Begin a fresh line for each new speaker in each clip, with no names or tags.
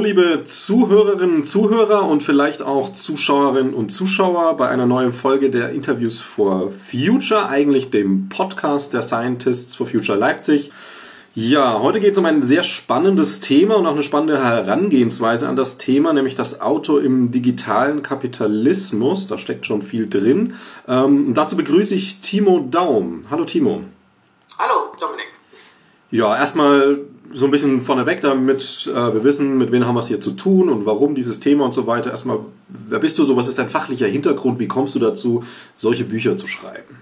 liebe Zuhörerinnen, Zuhörer und vielleicht auch Zuschauerinnen und Zuschauer bei einer neuen Folge der Interviews for Future, eigentlich dem Podcast der Scientists for Future Leipzig. Ja, heute geht es um ein sehr spannendes Thema und auch eine spannende Herangehensweise an das Thema, nämlich das Auto im digitalen Kapitalismus. Da steckt schon viel drin. Dazu begrüße ich Timo Daum. Hallo Timo.
Hallo Dominik.
Ja, erstmal so ein bisschen vorneweg, damit wir wissen, mit wem haben wir es hier zu tun und warum dieses Thema und so weiter. Erstmal, wer bist du so? Was ist dein fachlicher Hintergrund? Wie kommst du dazu, solche Bücher zu schreiben?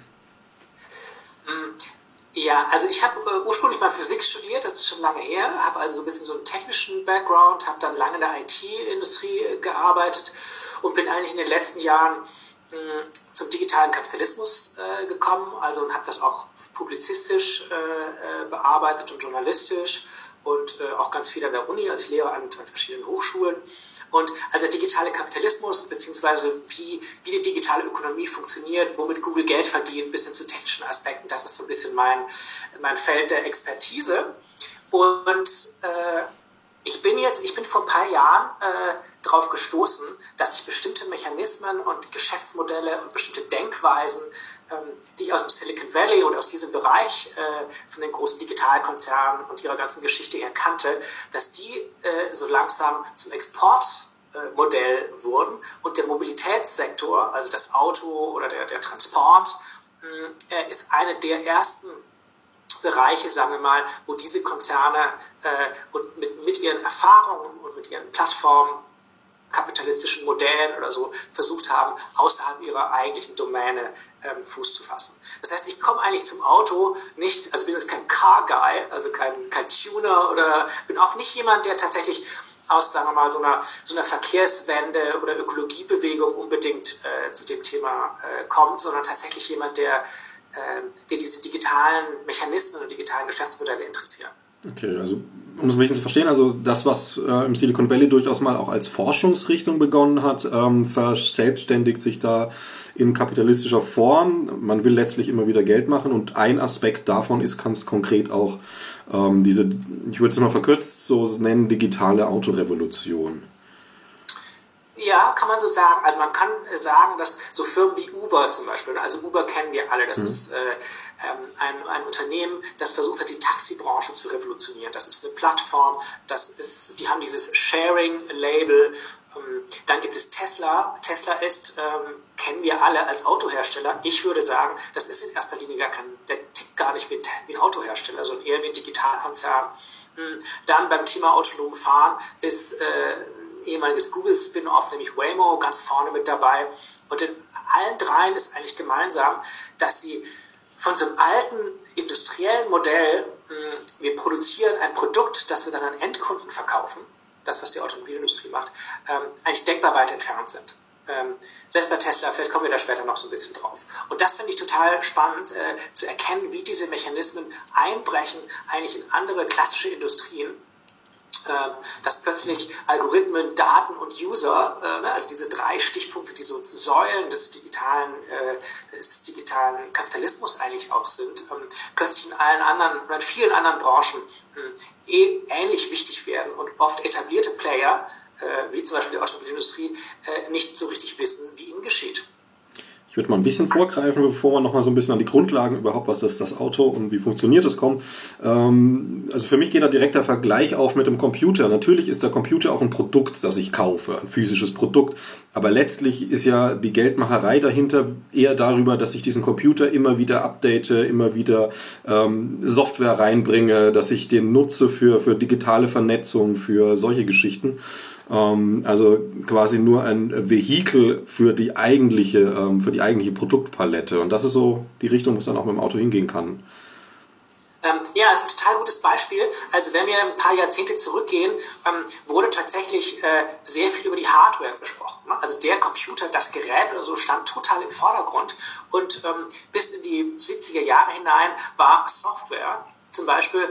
Ja, also ich habe ursprünglich mal Physik studiert, das ist schon lange her, habe also so ein bisschen so einen technischen Background, habe dann lange in der IT-Industrie gearbeitet und bin eigentlich in den letzten Jahren zum digitalen Kapitalismus gekommen, also und habe das auch publizistisch bearbeitet und journalistisch und auch ganz viel an der Uni, also ich lehre an verschiedenen Hochschulen. Und also der digitale Kapitalismus, beziehungsweise wie die digitale Ökonomie funktioniert, womit Google Geld verdient, bis hin zu technischen Aspekten, das ist so ein bisschen mein Feld der Expertise. Und ich bin vor ein paar Jahren darauf gestoßen, dass ich bestimmte Mechanismen und Geschäftsmodelle und bestimmte Denkweisen, die ich aus dem Silicon Valley oder aus diesem Bereich von den großen Digitalkonzernen und ihrer ganzen Geschichte her kannte, dass die so langsam zum Exportmodell wurden und der Mobilitätssektor, also das Auto oder der Transport, ist eine der ersten Bereiche, sagen wir mal, wo diese Konzerne und mit ihren Erfahrungen und mit ihren Plattformen, kapitalistischen Modellen oder so versucht haben, außerhalb ihrer eigentlichen Domäne Fuß zu fassen. Das heißt, ich komme eigentlich zum Auto nicht, also bin jetzt kein Car Guy, also kein Tuner oder bin auch nicht jemand, der tatsächlich aus, sagen wir mal, so einer Verkehrswende oder Ökologiebewegung unbedingt zu dem Thema kommt, sondern tatsächlich jemand, der diese digitalen Mechanismen und digitalen Geschäftsmodelle interessieren.
Okay, also um es ein bisschen zu verstehen, also das, was im Silicon Valley durchaus mal auch als Forschungsrichtung begonnen hat, verselbstständigt sich da in kapitalistischer Form. Man will letztlich immer wieder Geld machen und ein Aspekt davon ist ganz konkret auch ich würde es mal verkürzt so nennen, digitale Autorevolution.
Ja, kann man so sagen. Also man kann sagen, dass so Firmen wie Uber zum Beispiel, also Uber kennen wir alle, das ist ein Unternehmen, das versucht hat, die Taxibranche zu revolutionieren. Das ist eine Plattform, die haben dieses Sharing-Label. Dann gibt es Tesla. Tesla ist, kennen wir alle als Autohersteller. Ich würde sagen, das ist in erster Linie der tickt gar nicht wie ein Autohersteller, sondern eher wie ein Digitalkonzern. Dann beim Thema autonomen Fahren ist ehemaliges Google-Spin-Off, nämlich Waymo, ganz vorne mit dabei. Und in allen dreien ist eigentlich gemeinsam, dass sie von so einem alten industriellen Modell, wir produzieren ein Produkt, das wir dann an Endkunden verkaufen, das, was die Automobilindustrie macht, eigentlich denkbar weit entfernt sind. Selbst bei Tesla, vielleicht kommen wir da später noch so ein bisschen drauf. Und das finde ich total spannend, zu erkennen, wie diese Mechanismen einbrechen eigentlich in andere klassische Industrien, dass plötzlich Algorithmen, Daten und User, also diese drei Stichpunkte, die so Säulen des digitalen Kapitalismus eigentlich auch sind, plötzlich in vielen anderen Branchen ähnlich wichtig werden und oft etablierte Player, wie zum Beispiel die Automobilindustrie, nicht so richtig wissen, wie ihnen geschieht.
Ich würde mal ein bisschen vorgreifen, bevor wir noch mal so ein bisschen an die Grundlagen überhaupt, was ist das Auto und wie funktioniert es, kommt. Also für mich geht da direkt der Vergleich auf mit dem Computer. Natürlich ist der Computer auch ein Produkt, das ich kaufe, ein physisches Produkt. Aber letztlich ist ja die Geldmacherei dahinter eher darüber, dass ich diesen Computer immer wieder update, immer wieder Software reinbringe, dass ich den nutze für digitale Vernetzung, für solche Geschichten. Also quasi nur ein Vehikel für die eigentliche Produktpalette. Und das ist so die Richtung, wo es dann auch mit dem Auto hingehen kann.
Ja, das ist ein total gutes Beispiel. Also wenn wir ein paar Jahrzehnte zurückgehen, wurde tatsächlich sehr viel über die Hardware gesprochen. Ne? Also der Computer, das Gerät oder so stand total im Vordergrund. Und bis in die 70er Jahre hinein war Software zum Beispiel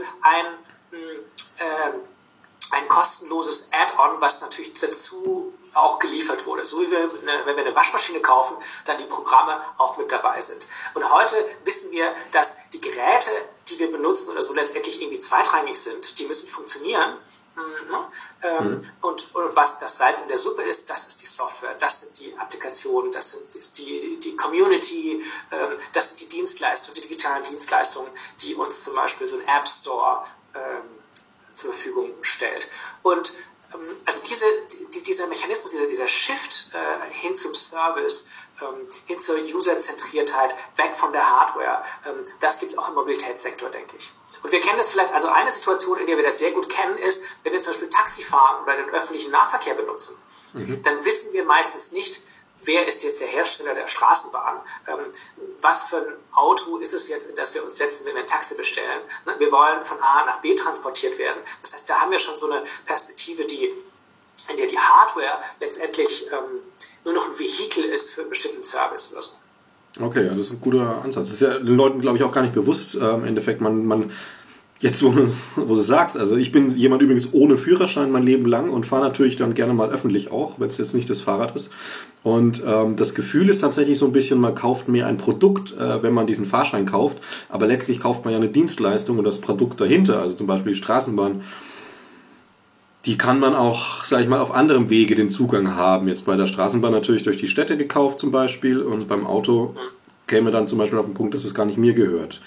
ein kostenloses Add-on, was natürlich dazu auch geliefert wurde. So wie wenn wir eine Waschmaschine kaufen, dann die Programme auch mit dabei sind. Und heute wissen wir, dass die Geräte, die wir benutzen oder so letztendlich irgendwie zweitrangig sind, die müssen funktionieren. Und was das Salz in der Suppe ist, das ist die Software, das sind die Applikationen, ist die Community, das sind die Dienstleistungen, die digitalen Dienstleistungen, die uns zum Beispiel so ein App Store zur Verfügung stellt. Und also dieser Mechanismus, dieser Shift hin zum Service, hin zur Userzentriertheit, weg von der Hardware, das gibt es auch im Mobilitätssektor, denke ich. Und wir kennen das vielleicht, also eine Situation, in der wir das sehr gut kennen, ist, wenn wir zum Beispiel Taxi fahren oder den öffentlichen Nahverkehr benutzen, dann wissen wir meistens nicht, wer ist jetzt der Hersteller der Straßenbahn, was für ein Auto ist es jetzt, in das wir uns setzen, wenn wir ein Taxi bestellen. Wir wollen von A nach B transportiert werden. Das heißt, da haben wir schon so eine Perspektive, in der die Hardware letztendlich nur noch ein Vehikel ist für einen bestimmten Service oder so.
Okay, ja, das ist ein guter Ansatz. Das ist ja den Leuten, glaube ich, auch gar nicht bewusst. Im Endeffekt, man jetzt, wo du es sagst, also ich bin jemand übrigens ohne Führerschein mein Leben lang und fahre natürlich dann gerne mal öffentlich auch, wenn es jetzt nicht das Fahrrad ist. Und das Gefühl ist tatsächlich so ein bisschen, man kauft mehr ein Produkt, wenn man diesen Fahrschein kauft, aber letztlich kauft man ja eine Dienstleistung und das Produkt dahinter, also zum Beispiel die Straßenbahn. Die kann man auch, sage ich mal, auf anderem Wege den Zugang haben. Jetzt bei der Straßenbahn natürlich durch die Städte gekauft zum Beispiel und beim Auto käme dann zum Beispiel auf den Punkt, dass es gar nicht mir gehört.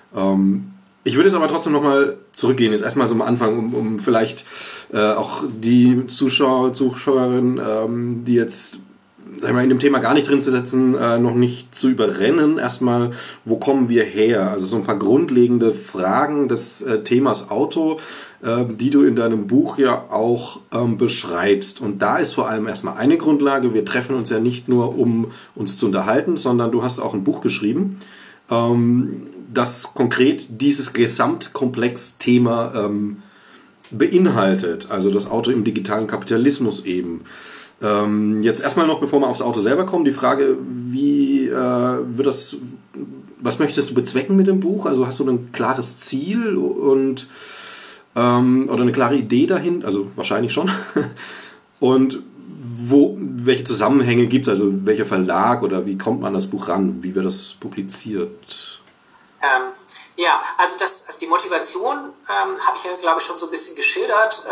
Ich würde jetzt aber trotzdem nochmal zurückgehen, jetzt erstmal so am Anfang, um vielleicht auch die Zuschauer, Zuschauerinnen, die jetzt in dem Thema gar nicht drin zu setzen, noch nicht zu überrennen. Erstmal, wo kommen wir her? Also so ein paar grundlegende Fragen des Themas Auto, die du in deinem Buch ja auch beschreibst. Und da ist vor allem erstmal eine Grundlage. Wir treffen uns ja nicht nur, um uns zu unterhalten, sondern du hast auch ein Buch geschrieben, das konkret dieses Gesamtkomplex-Thema beinhaltet. Also das Auto im digitalen Kapitalismus eben. Jetzt erstmal noch, bevor wir aufs Auto selber kommen, die Frage, was möchtest du bezwecken mit dem Buch? Also hast du ein klares Ziel und oder eine klare Idee dahin? Also wahrscheinlich schon. Und welche Zusammenhänge gibt es? Also welcher Verlag oder wie kommt man an das Buch ran? Wie wird das publiziert?
Ja, also die Motivation habe ich ja, glaube ich, schon so ein bisschen geschildert.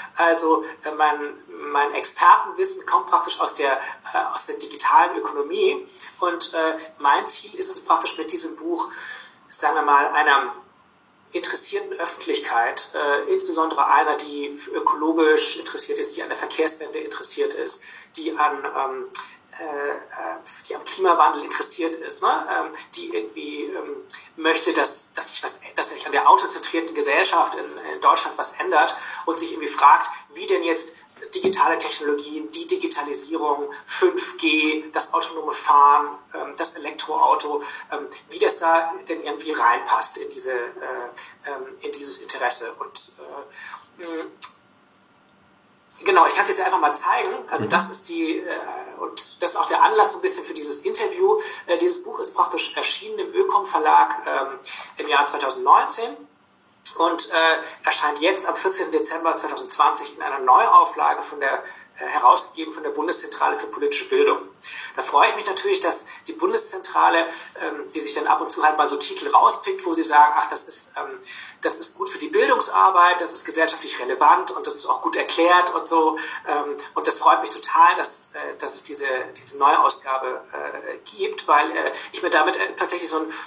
Mein Expertenwissen kommt praktisch aus der digitalen Ökonomie und mein Ziel ist es praktisch mit diesem Buch, sagen wir mal, einer interessierten Öffentlichkeit, insbesondere einer, die ökologisch interessiert ist, die an der Verkehrswende interessiert ist, die am Klimawandel interessiert ist, die irgendwie möchte, dass sich an der autozentrierten Gesellschaft in Deutschland was ändert und sich irgendwie fragt, wie denn jetzt digitale Technologien, die Digitalisierung, 5G, das autonome Fahren, das Elektroauto, wie das da denn irgendwie reinpasst in dieses Interesse. Und genau, ich kann es jetzt einfach mal zeigen. Also das ist und das ist auch der Anlass so ein bisschen für dieses Interview. Dieses Buch ist praktisch erschienen im Ökom Verlag im Jahr 2019. Und erscheint jetzt am 14. Dezember 2020 in einer Neuauflage herausgegeben von der Bundeszentrale für politische Bildung. Da freue ich mich natürlich, dass die Bundeszentrale, die sich dann ab und zu halt mal so Titel rauspickt, wo sie sagen, ach, das ist gut für die Bildungsarbeit, das ist gesellschaftlich relevant und das ist auch gut erklärt und so. Und das freut mich total, dass es diese Neuausgabe gibt, weil ich mir damit tatsächlich so einen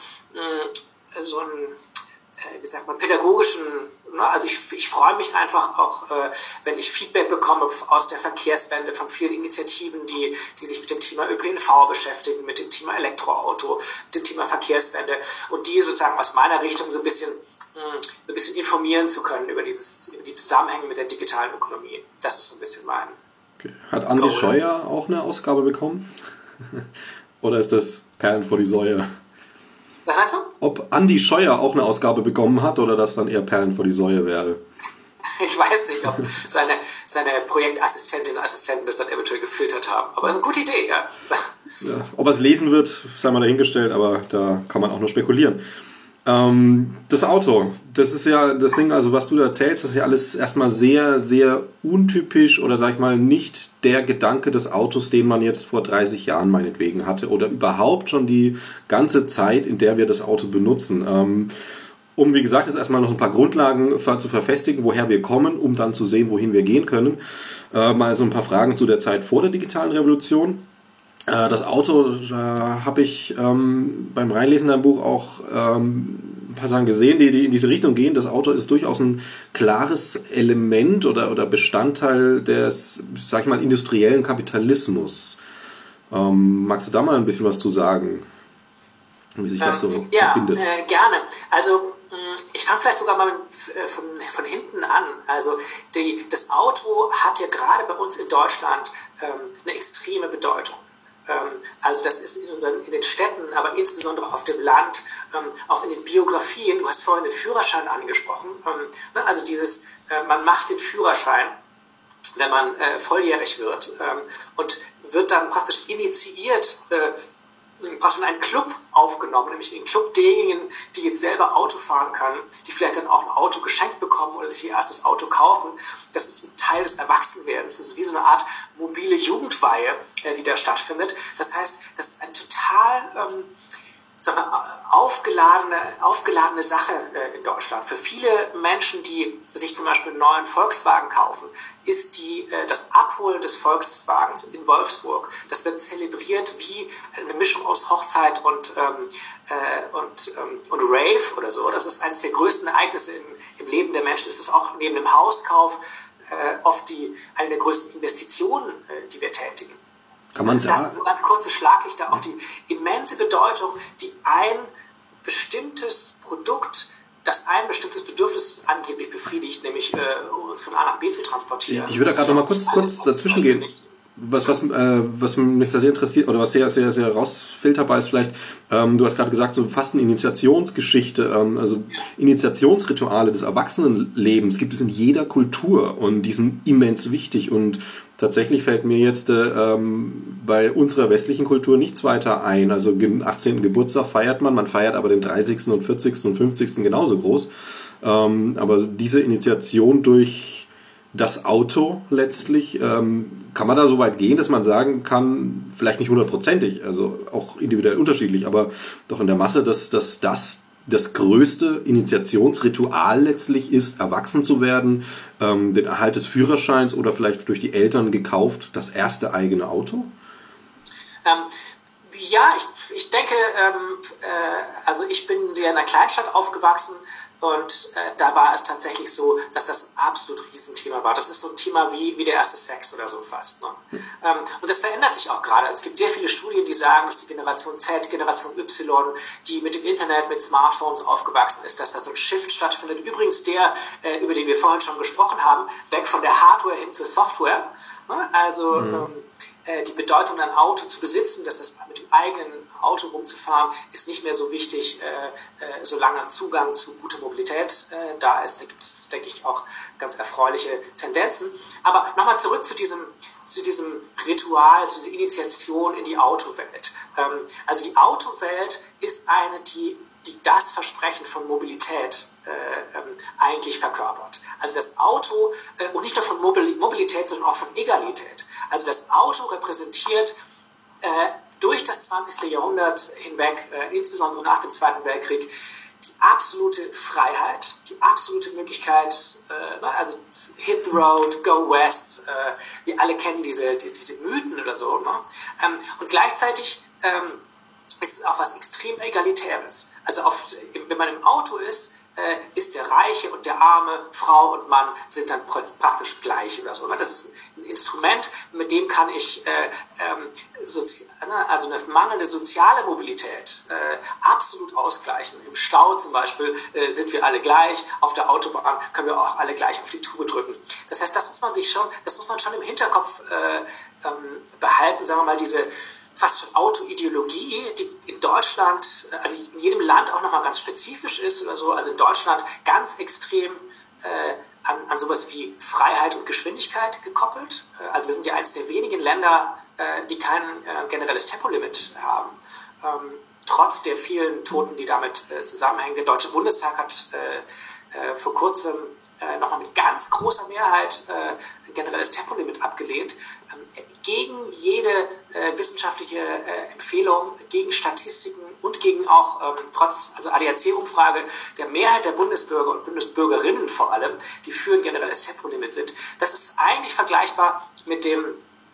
wie sagt man, pädagogischen, also ich freue mich einfach auch, wenn ich Feedback bekomme aus der Verkehrswende von vielen Initiativen, die sich mit dem Thema ÖPNV beschäftigen, mit dem Thema Elektroauto, mit dem Thema Verkehrswende und die sozusagen aus meiner Richtung so ein bisschen informieren zu können über die Zusammenhänge mit der digitalen Ökonomie. Das ist so ein bisschen mein
Okay. Hat Andi Scheuer auch eine Ausgabe bekommen? Oder ist das Perlen vor die Säue?
Was meinst du?
Ob Andi Scheuer auch eine Ausgabe bekommen hat oder das dann eher Perlen vor die Säue wäre.
Ich weiß nicht, ob seine Projektassistentinnen und Assistenten das dann eventuell gefiltert haben. Aber eine gute Idee, ja.
Ja, ob er es lesen wird, sei mal dahingestellt, aber da kann man auch nur spekulieren. Das Auto, das ist ja das Ding, also was du da erzählst, das ist ja alles erstmal sehr, sehr untypisch oder sag ich mal nicht der Gedanke des Autos, den man jetzt vor 30 Jahren meinetwegen hatte oder überhaupt schon die ganze Zeit, in der wir das Auto benutzen. um, wie gesagt, jetzt erstmal noch ein paar Grundlagen zu verfestigen, woher wir kommen, um dann zu sehen, wohin wir gehen können. Mal so ein paar Fragen zu der Zeit vor der digitalen Revolution. Das Auto, da habe ich beim Reinlesen deinem Buch auch ein paar Sachen gesehen, die in diese Richtung gehen. Das Auto ist durchaus ein klares Element oder Bestandteil des, sag ich mal, industriellen Kapitalismus. Magst du da mal ein bisschen was zu sagen, wie sich das so verbindet?
Gerne. Also ich fange vielleicht sogar mal von hinten an. Also das Auto hat ja gerade bei uns in Deutschland eine extreme Bedeutung. Also das ist in den Städten, aber insbesondere auf dem Land, auch in den Biografien. Du hast vorhin den Führerschein angesprochen. Also man macht den Führerschein, wenn man volljährig wird, und wird dann praktisch initiiert, praktisch in einen Club aufgenommen, nämlich den Club derjenigen, die jetzt selber Auto fahren können, die vielleicht dann auch ein Auto geschenkt bekommen oder sich ihr erstes Auto kaufen. Das ist ein Teil des Erwachsenwerdens. Das ist wie so eine Art mobile Jugendweihe, die da stattfindet. Das heißt, das ist eine total aufgeladene Sache in Deutschland. Für viele Menschen, die sich zum Beispiel einen neuen Volkswagen kaufen, ist das Abholen des Volkswagens in Wolfsburg, das wird zelebriert wie eine Mischung aus Hochzeit und Rave oder so. Das ist eines der größten Ereignisse im Leben der Menschen. Es ist auch neben dem Hauskauf oft eine der größten Investitionen, die wir tätigen. Das ist nur ganz kurze Schlaglichter auf die immense Bedeutung, die ein bestimmtes Produkt, das ein bestimmtes Bedürfnis angeblich befriedigt, nämlich uns von A nach B zu transportieren.
Ich würde gerade noch mal kurz dazwischen gehen. Was mich sehr interessiert, oder was sehr, sehr, sehr herausfilterbar ist vielleicht, du hast gerade gesagt, so fast eine Initiationsgeschichte, also Initiationsrituale des Erwachsenenlebens gibt es in jeder Kultur und die sind immens wichtig und tatsächlich fällt mir jetzt bei unserer westlichen Kultur nichts weiter ein. Also den 18. Geburtstag feiert man feiert aber den 30. und 40. und 50. genauso groß. Aber diese Initiation durch das Auto letztlich, kann man da so weit gehen, dass man sagen kann, vielleicht nicht 100%ig, also auch individuell unterschiedlich, aber doch in der Masse, dass das größte Initiationsritual letztlich ist, erwachsen zu werden, den Erhalt des Führerscheins oder vielleicht durch die Eltern gekauft, das erste eigene Auto?
Ja, ich denke, also ich bin sehr in einer Kleinstadt aufgewachsen. Und da war es tatsächlich so, dass das ein absolut Riesenthema war. Das ist so ein Thema wie der erste Sex oder so fast. Ne? Und das verändert sich auch gerade. Es gibt sehr viele Studien, die sagen, dass die Generation Z, Generation Y, die mit dem Internet, mit Smartphones aufgewachsen ist, dass da so ein Shift stattfindet. Übrigens über den wir vorhin schon gesprochen haben, weg von der Hardware hin zur Software. Ne? Also die Bedeutung, ein Auto zu besitzen, dass das mit dem eigenen Auto rumzufahren, ist nicht mehr so wichtig, solange ein Zugang zu guter Mobilität da ist. Da gibt es, denke ich, auch ganz erfreuliche Tendenzen. Aber nochmal zurück zu diesem Ritual, zu dieser Initiation in die Autowelt. Also die Autowelt ist eine, die das Versprechen von Mobilität eigentlich verkörpert. Also das Auto, und nicht nur von Mobilität, sondern auch von Egalität. Also das Auto repräsentiert durch das 20. Jahrhundert hinweg, insbesondere nach dem Zweiten Weltkrieg, die absolute Freiheit, die absolute Möglichkeit, also hit the road, go west, wir alle kennen diese Mythen oder so. Ne? Und gleichzeitig ist es auch was extrem Egalitäres. Also wenn man im Auto ist der Reiche und der Arme, Frau und Mann sind dann praktisch gleich oder so. Das ist ein Instrument, mit dem kann ich also eine mangelnde soziale Mobilität absolut ausgleichen. Im Stau zum Beispiel sind wir alle gleich, auf der Autobahn können wir auch alle gleich auf die Tube drücken. Das heißt, das muss man schon im Hinterkopf behalten, sagen wir mal, diese fast schon Autoideologie, die in Deutschland, also in jedem Land auch nochmal ganz spezifisch ist oder so, also in Deutschland ganz extrem an sowas wie Freiheit und Geschwindigkeit gekoppelt. Also wir sind ja eines der wenigen Länder, die kein generelles Tempolimit haben. Trotz der vielen Toten, die damit zusammenhängen. Der Deutsche Bundestag hat vor kurzem nochmal mit ganz großer Mehrheit ein generelles Tempolimit abgelehnt, gegen jede wissenschaftliche Empfehlung, gegen Statistiken und hingegen auch trotz ADAC-Umfrage der Mehrheit der Bundesbürger und Bundesbürgerinnen vor allem, die für ein generelles Tempolimit sind. Das ist eigentlich vergleichbar mit dem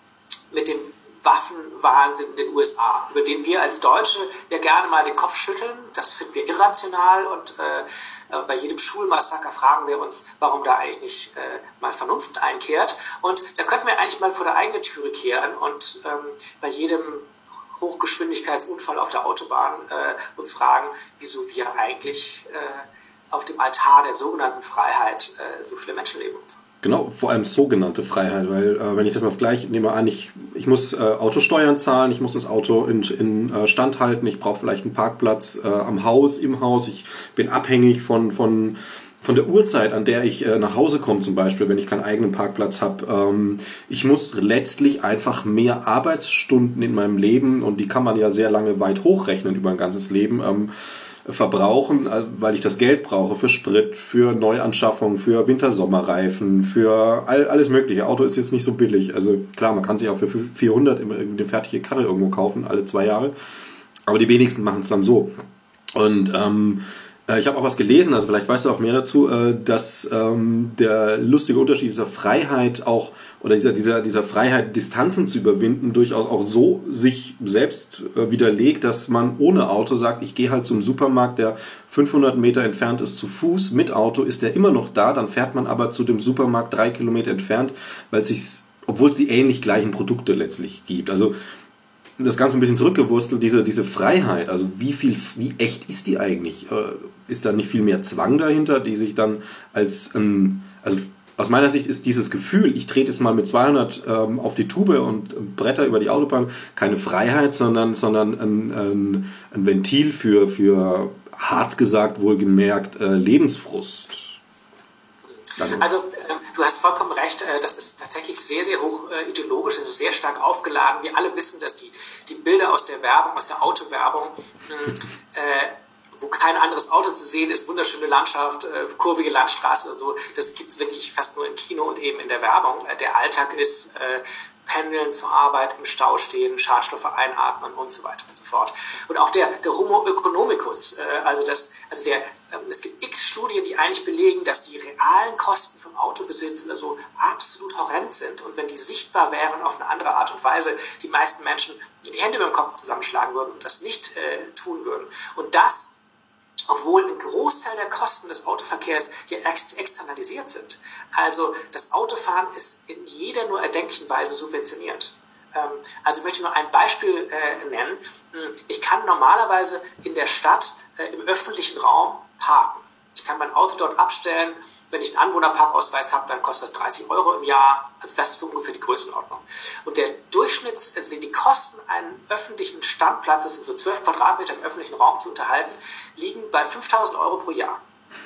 Waffenwahnsinn in den USA, über den wir als Deutsche ja gerne mal den Kopf schütteln. Das finden wir irrational und bei jedem Schulmassaker fragen wir uns, warum da eigentlich nicht mal Vernunft einkehrt. Und da könnten wir eigentlich mal vor der eigenen Türe kehren und bei jedem Hochgeschwindigkeitsunfall auf der Autobahn uns fragen, wieso wir eigentlich auf dem Altar der sogenannten Freiheit so viele Menschenleben opfern.
Genau, vor allem sogenannte Freiheit, weil wenn ich das mal vergleiche, nehme an, ich muss Autosteuern zahlen, ich muss das Auto in Stand halten, ich brauche vielleicht einen Parkplatz im Haus, ich bin abhängig von der Uhrzeit, an der ich nach Hause komme zum Beispiel, wenn ich keinen eigenen Parkplatz habe. Ich muss letztlich einfach mehr Arbeitsstunden in meinem Leben, und die kann man ja sehr lange weit hochrechnen über ein ganzes Leben, verbrauchen, weil ich das Geld brauche für Sprit, für Neuanschaffung, für Winter-Sommerreifen, für alles mögliche. Auto ist jetzt nicht so billig. Also klar, man kann sich auch für 400 eine fertige Karre irgendwo kaufen, alle 2 Jahre. Aber die wenigsten machen es dann so. Und ich habe auch was gelesen, also vielleicht weißt du auch mehr dazu, dass der lustige Unterschied dieser Freiheit auch, oder dieser Freiheit, Distanzen zu überwinden, durchaus auch so sich selbst widerlegt, dass man ohne Auto sagt, ich gehe halt zum Supermarkt, der 500 Meter entfernt ist, zu Fuß. Mit Auto ist der immer noch da, dann fährt man aber zu dem Supermarkt 3 Kilometer entfernt, obwohl es die ähnlich gleichen Produkte letztlich gibt. Also das Ganze ein bisschen zurückgewurstelt, diese Freiheit, also wie echt ist die eigentlich? Ist da nicht viel mehr Zwang dahinter, die sich dann also aus meiner Sicht ist dieses Gefühl, ich trete jetzt mal mit 200 auf die Tube und bretter über die Autobahn, keine Freiheit, sondern ein Ventil für hart gesagt, wohlgemerkt, Lebensfrust.
Also du hast vollkommen recht, das ist tatsächlich sehr, sehr hoch ideologisch, es ist sehr stark aufgeladen. Wir alle wissen, dass die Bilder aus der Werbung, aus der Autowerbung, wo kein anderes Auto zu sehen ist, wunderschöne Landschaft, kurvige Landstraße oder so, das gibt es wirklich fast nur im Kino und eben in der Werbung. Der Alltag ist Pendeln zur Arbeit, im Stau stehen, Schadstoffe einatmen und so weiter und so fort. Und auch der Homo economicus, es gibt x Studien, die eigentlich belegen, dass die realen Kosten vom Autobesitz so absolut horrend sind. Und wenn die sichtbar wären auf eine andere Art und Weise, die meisten Menschen die Hände über den Kopf zusammenschlagen würden und das nicht tun würden. Und das, obwohl ein Großteil der Kosten des Autoverkehrs hier externalisiert sind. Also das Autofahren ist in jeder nur erdenklichen Weise subventioniert. Also ich möchte nur ein Beispiel nennen. Ich kann normalerweise in der Stadt im öffentlichen Raum parken. Ich kann mein Auto dort abstellen. Wenn ich einen Anwohnerparkausweis habe, dann kostet das 30 € im Jahr. Also das ist so ungefähr die Größenordnung. Und der die Kosten einen öffentlichen Standplatzes, in so 12 Quadratmeter im öffentlichen Raum zu unterhalten, liegen bei 5.000 € pro Jahr.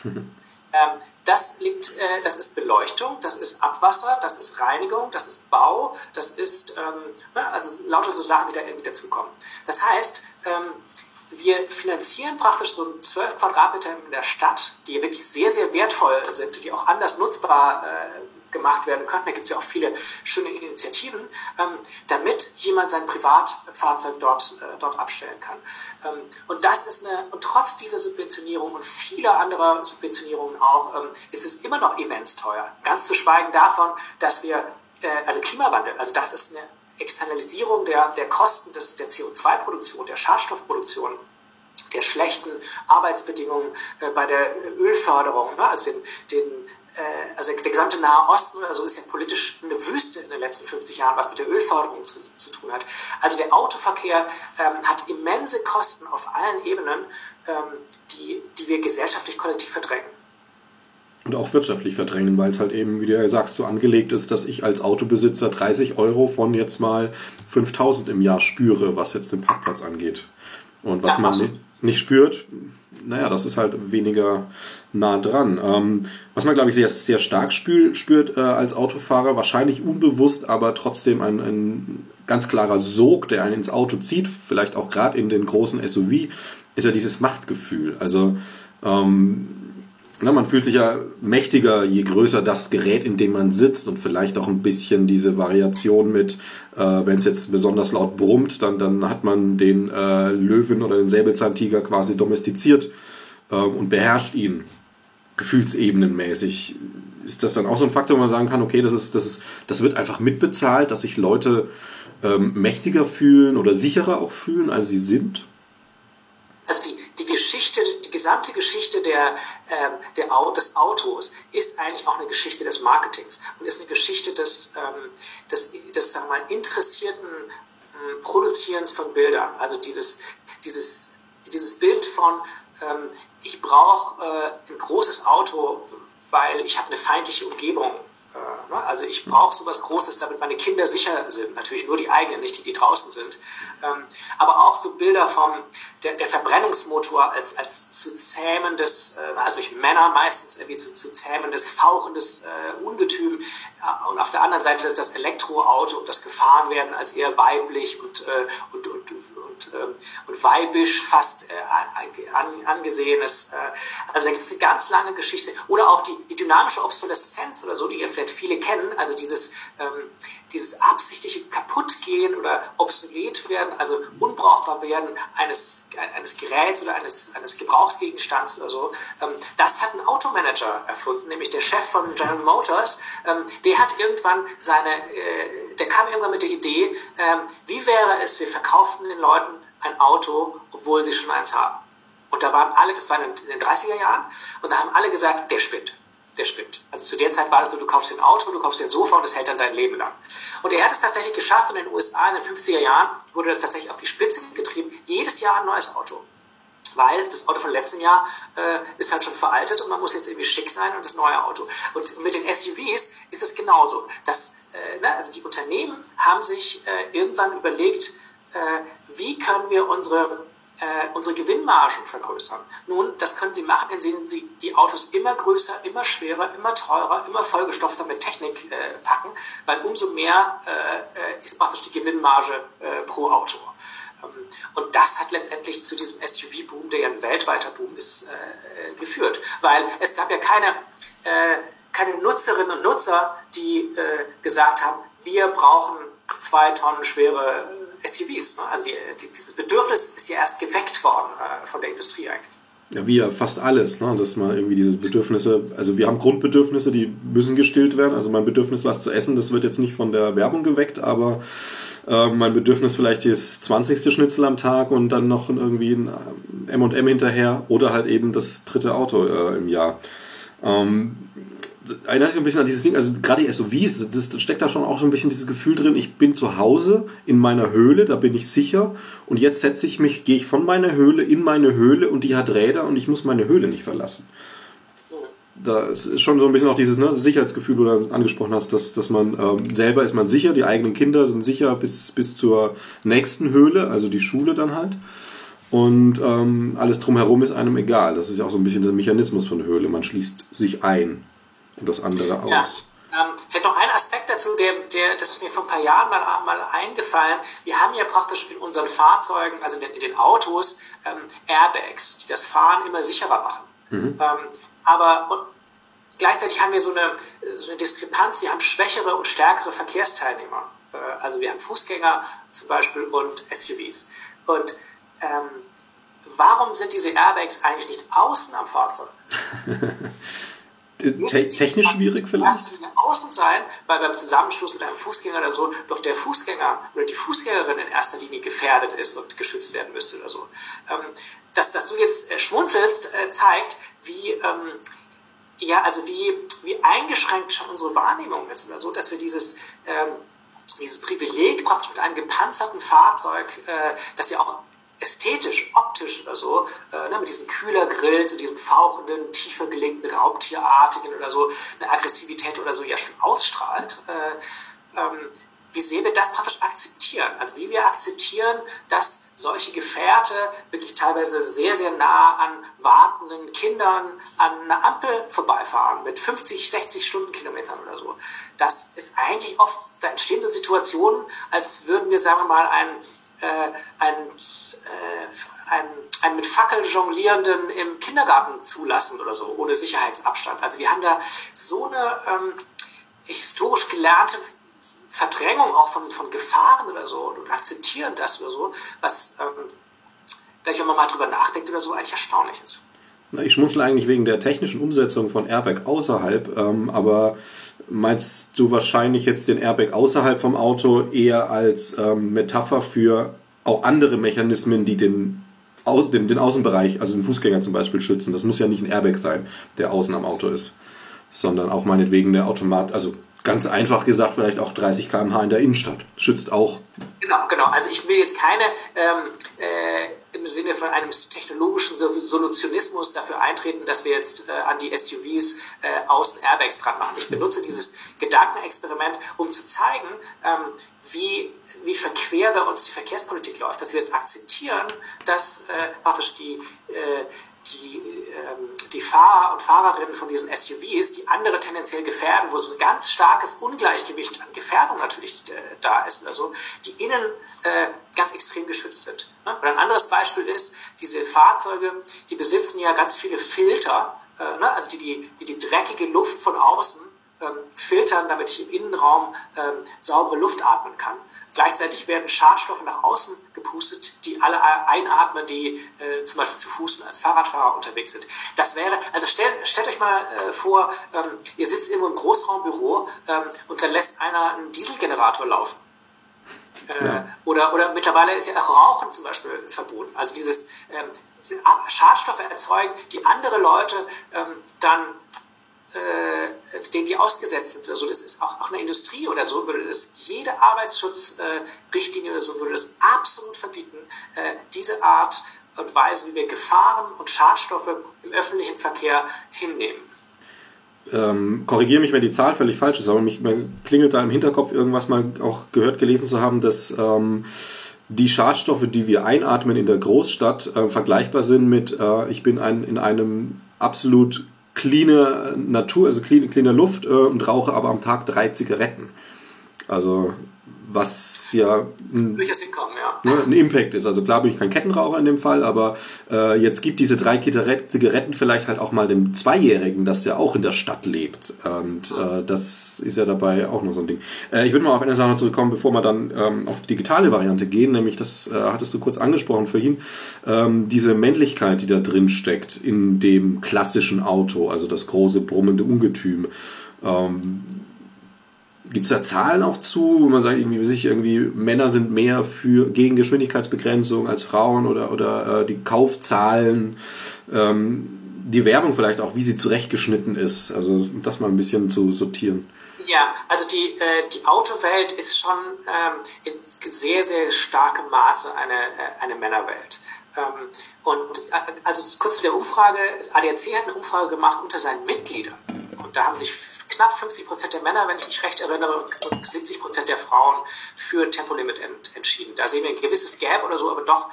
Das ist Beleuchtung, das ist Abwasser, das ist Reinigung, das ist Bau, das ist also lauter so Sachen, die da irgendwie dazukommen. Das heißt, wir finanzieren praktisch so 12 Quadratmeter in der Stadt, die wirklich sehr, sehr wertvoll sind, die auch anders nutzbar gemacht werden könnten. Da gibt es ja auch viele schöne Initiativen, damit jemand sein Privatfahrzeug dort abstellen kann. Und trotz dieser Subventionierung und vieler anderer Subventionierungen auch, ist es immer noch immens teuer. Ganz zu schweigen davon, dass wir, Klimawandel, also das ist eine Externalisierung der Kosten der CO2-Produktion, der Schadstoffproduktion, der schlechten Arbeitsbedingungen bei der Ölförderung, ne? Also der gesamte Nahe Osten oder so ist ja politisch eine Wüste in den letzten 50 Jahren, was mit der Ölförderung zu tun hat. Also der Autoverkehr hat immense Kosten auf allen Ebenen, die wir gesellschaftlich kollektiv verdrängen.
Und auch wirtschaftlich verdrängen, weil es halt eben, wie du ja sagst, so angelegt ist, dass ich als Autobesitzer 30 € von jetzt mal 5.000 im Jahr spüre, was jetzt den Parkplatz angeht. Und was man nicht spürt, naja, das ist halt weniger nah dran. Was man, glaube ich, sehr, sehr stark spürt als Autofahrer, wahrscheinlich unbewusst, aber trotzdem ein ganz klarer Sog, der einen ins Auto zieht, vielleicht auch gerade in den großen SUV, ist ja dieses Machtgefühl. Also Na, man fühlt sich ja mächtiger, je größer das Gerät, in dem man sitzt und vielleicht auch ein bisschen diese Variation mit, wenn es jetzt besonders laut brummt, dann hat man den Löwen oder den Säbelzahntiger quasi domestiziert und beherrscht ihn gefühlsebenenmäßig. Ist das dann auch so ein Faktor, wo man sagen kann, okay, das wird einfach mitbezahlt, dass sich Leute mächtiger fühlen oder sicherer auch fühlen, als sie sind?
Also die gesamte Geschichte des Autos ist eigentlich auch eine Geschichte des Marketings und ist eine Geschichte des sagen wir mal, interessierten Produzierens von Bildern. Also dieses Bild von ich brauche ein großes Auto, weil ich habe eine feindliche Umgebung. Also ich brauche sowas Großes, damit meine Kinder sicher sind. Natürlich nur die eigenen, nicht die draußen sind. Aber auch so Bilder der Verbrennungsmotor als zu zähmendes, also durch Männer meistens irgendwie zu zähmendes, fauchendes Ungetüm. Und auf der anderen Seite ist das Elektroauto und das Gefahrenwerden als eher weiblich und weibisch fast angesehenes. Also da gibt es eine ganz lange Geschichte. Oder auch die dynamische Obsoleszenz oder so, die ihr vielleicht viele kennen. Also dieses absichtliche Kaputtgehen oder obsolet werden, also unbrauchbar werden eines Geräts oder eines Gebrauchsgegenstands oder so. Das hat ein Automanager erfunden, nämlich der Chef von General Motors. Der kam irgendwann mit der Idee, wie wäre es, wir verkauften den Leuten ein Auto, obwohl sie schon eins haben. Und da waren alle, das war in den 30er Jahren, und da haben alle gesagt, der spinnt. Der spinnt. Also zu der Zeit war das so, du kaufst dir ein Auto, du kaufst dir ein Sofa und das hält dann dein Leben lang. Und er hat es tatsächlich geschafft und in den USA in den 50er Jahren wurde das tatsächlich auf die Spitze getrieben. Jedes Jahr ein neues Auto. Weil das Auto von letztem Jahr ist halt schon veraltet und man muss jetzt irgendwie schick sein und das neue Auto. Und mit den SUVs ist es genauso. Also die Unternehmen haben sich irgendwann überlegt, wie können wir unsere Gewinnmargen vergrößern. Nun, das können sie machen, indem sie die Autos immer größer, immer schwerer, immer teurer, immer vollgestopfter mit Technik packen, weil umso mehr ist praktisch die Gewinnmarge pro Auto. Und das hat letztendlich zu diesem SUV-Boom, der ja ein weltweiter Boom ist, geführt. Weil es gab ja keine Nutzerinnen und Nutzer, die gesagt haben, wir brauchen 2 Tonnen schwere SUVs. Ne? Also dieses Bedürfnis ist ja erst geweckt worden von der Industrie eigentlich.
Ja, wie ja fast alles, ne? Dass man irgendwie diese Bedürfnisse, also wir haben Grundbedürfnisse, die müssen gestillt werden. Also mein Bedürfnis, was zu essen, das wird jetzt nicht von der Werbung geweckt, aber mein Bedürfnis vielleicht das 20. Schnitzel am Tag und dann noch irgendwie ein M&M hinterher oder halt eben das 3. Auto im Jahr. Erinnert sich so ein bisschen an dieses Ding, also gerade die SUVs, das steckt da schon auch so ein bisschen dieses Gefühl drin, ich bin zu Hause in meiner Höhle, da bin ich sicher und jetzt gehe ich von meiner Höhle in meine Höhle und die hat Räder und ich muss meine Höhle nicht verlassen. Da ist schon so ein bisschen auch dieses Sicherheitsgefühl, wo du angesprochen hast, dass man selber ist man sicher, die eigenen Kinder sind sicher bis zur nächsten Höhle, also die Schule dann halt. Und alles drumherum ist einem egal. Das ist ja auch so ein bisschen der Mechanismus von Höhle. Man schließt sich ein und das andere aus.
Ja. Vielleicht noch ein Aspekt dazu, das ist mir vor ein paar Jahren mal eingefallen. Wir haben ja praktisch in unseren Fahrzeugen, also in den Autos, Airbags, die das Fahren immer sicherer machen. Mhm. Aber gleichzeitig haben wir so eine Diskrepanz. Wir haben schwächere und stärkere Verkehrsteilnehmer. Also wir haben Fußgänger zum Beispiel und SUVs. Und warum sind diese Airbags eigentlich nicht außen am Fahrzeug?
Technisch schwierig vielleicht?
Müssen die außen sein, weil beim Zusammenstoß mit einem Fußgänger oder so doch der Fußgänger oder die Fußgängerin in erster Linie gefährdet ist und geschützt werden müsste oder so. Dass du jetzt schmunzelst, zeigt, wie eingeschränkt schon unsere Wahrnehmung ist oder so, dass wir dieses Privileg praktisch mit einem gepanzerten Fahrzeug, das ja auch ästhetisch, optisch oder so, mit diesen Kühlergrills und diesem fauchenden, tiefer gelegten, raubtierartigen oder so, eine Aggressivität oder so ja schon ausstrahlt, wie sehr wir das praktisch akzeptieren. Also wie wir akzeptieren, dass solche Gefährte wirklich teilweise sehr, sehr nah an wartenden Kindern an einer Ampel vorbeifahren mit 50, 60 Stundenkilometern oder so. Das ist eigentlich oft, da entstehen so Situationen, als würden wir, sagen wir mal, einen mit Fackeln jonglierenden im Kindergarten zulassen oder so, ohne Sicherheitsabstand. Also wir haben da so eine historisch gelernte Verdrängung auch von Gefahren oder so und akzeptieren das oder so, was, gleich wenn man mal drüber nachdenkt oder so, eigentlich erstaunlich ist.
Ich schmunzle eigentlich wegen der technischen Umsetzung von Airbag außerhalb, aber meinst du wahrscheinlich jetzt den Airbag außerhalb vom Auto eher als Metapher für auch andere Mechanismen, die den Außenbereich, also den Fußgänger zum Beispiel, schützen? Das muss ja nicht ein Airbag sein, der außen am Auto ist, sondern auch meinetwegen der Automat, also ganz einfach gesagt, vielleicht auch 30 km/h in der Innenstadt. Schützt auch.
Genau. Also ich will jetzt keine im Sinne von einem technologischen Solutionismus dafür eintreten, dass wir jetzt an die SUVs außen Airbags dran machen. Ich benutze dieses Gedankenexperiment, um zu zeigen, wie verquer bei uns die Verkehrspolitik läuft, dass wir jetzt akzeptieren, dass praktisch die Fahrer und Fahrerinnen von diesen SUVs, die andere tendenziell gefährden, wo so ein ganz starkes Ungleichgewicht an Gefährdung natürlich da ist, also die innen ganz extrem geschützt sind. Ne? Oder ein anderes Beispiel ist, diese Fahrzeuge, die besitzen ja ganz viele Filter, also die dreckige Luft von außen filtern, damit ich im Innenraum saubere Luft atmen kann. Gleichzeitig werden Schadstoffe nach außen gepustet, die alle einatmen, die zum Beispiel zu Fuß und als Fahrradfahrer unterwegs sind. Das wäre, also stellt euch mal vor, ihr sitzt irgendwo im Großraumbüro und dann lässt einer einen Dieselgenerator laufen. Oder mittlerweile ist ja auch Rauchen zum Beispiel verboten. Also dieses Schadstoffe erzeugen, die andere Leute denen die ausgesetzt sind oder so. Das ist auch eine Industrie oder so, würde das jede Arbeitsschutzrichtlinie oder so würde das absolut verbieten, diese Art und Weise, wie wir Gefahren und Schadstoffe im öffentlichen Verkehr hinnehmen.
Korrigiere mich, wenn die Zahl völlig falsch ist, aber mir klingelt da im Hinterkopf irgendwas mal auch gelesen zu haben, dass die Schadstoffe, die wir einatmen in der Großstadt, vergleichbar sind mit ich bin in einem absolut cleane Natur, also cleane Luft und rauche aber am Tag 3 Zigaretten. Also was ja ein Impact ist. Also klar bin ich kein Kettenraucher in dem Fall, aber jetzt gibt diese 3 Zigaretten vielleicht halt auch mal dem Zweijährigen, dass der auch in der Stadt lebt. Und das ist ja dabei auch noch so ein Ding. Ich würde mal auf eine Sache zurückkommen, bevor wir dann auf die digitale Variante gehen, nämlich das hattest du kurz angesprochen vorhin, diese Männlichkeit, die da drin steckt in dem klassischen Auto, also das große brummende Ungetüm. Gibt es da Zahlen auch zu, wo man sagt, irgendwie Männer sind mehr gegen Geschwindigkeitsbegrenzung als Frauen oder die Kaufzahlen, die Werbung vielleicht auch, wie sie zurechtgeschnitten ist, also das mal ein bisschen zu sortieren.
Ja, also die Autowelt ist schon in sehr, sehr starkem Maße eine Männerwelt. Und also kurz zu der Umfrage, ADAC hat eine Umfrage gemacht unter seinen Mitgliedern und da haben sich knapp 50% der Männer, wenn ich mich recht erinnere, und 70% der Frauen für ein Tempolimit entschieden. Da sehen wir ein gewisses Gap oder so, aber doch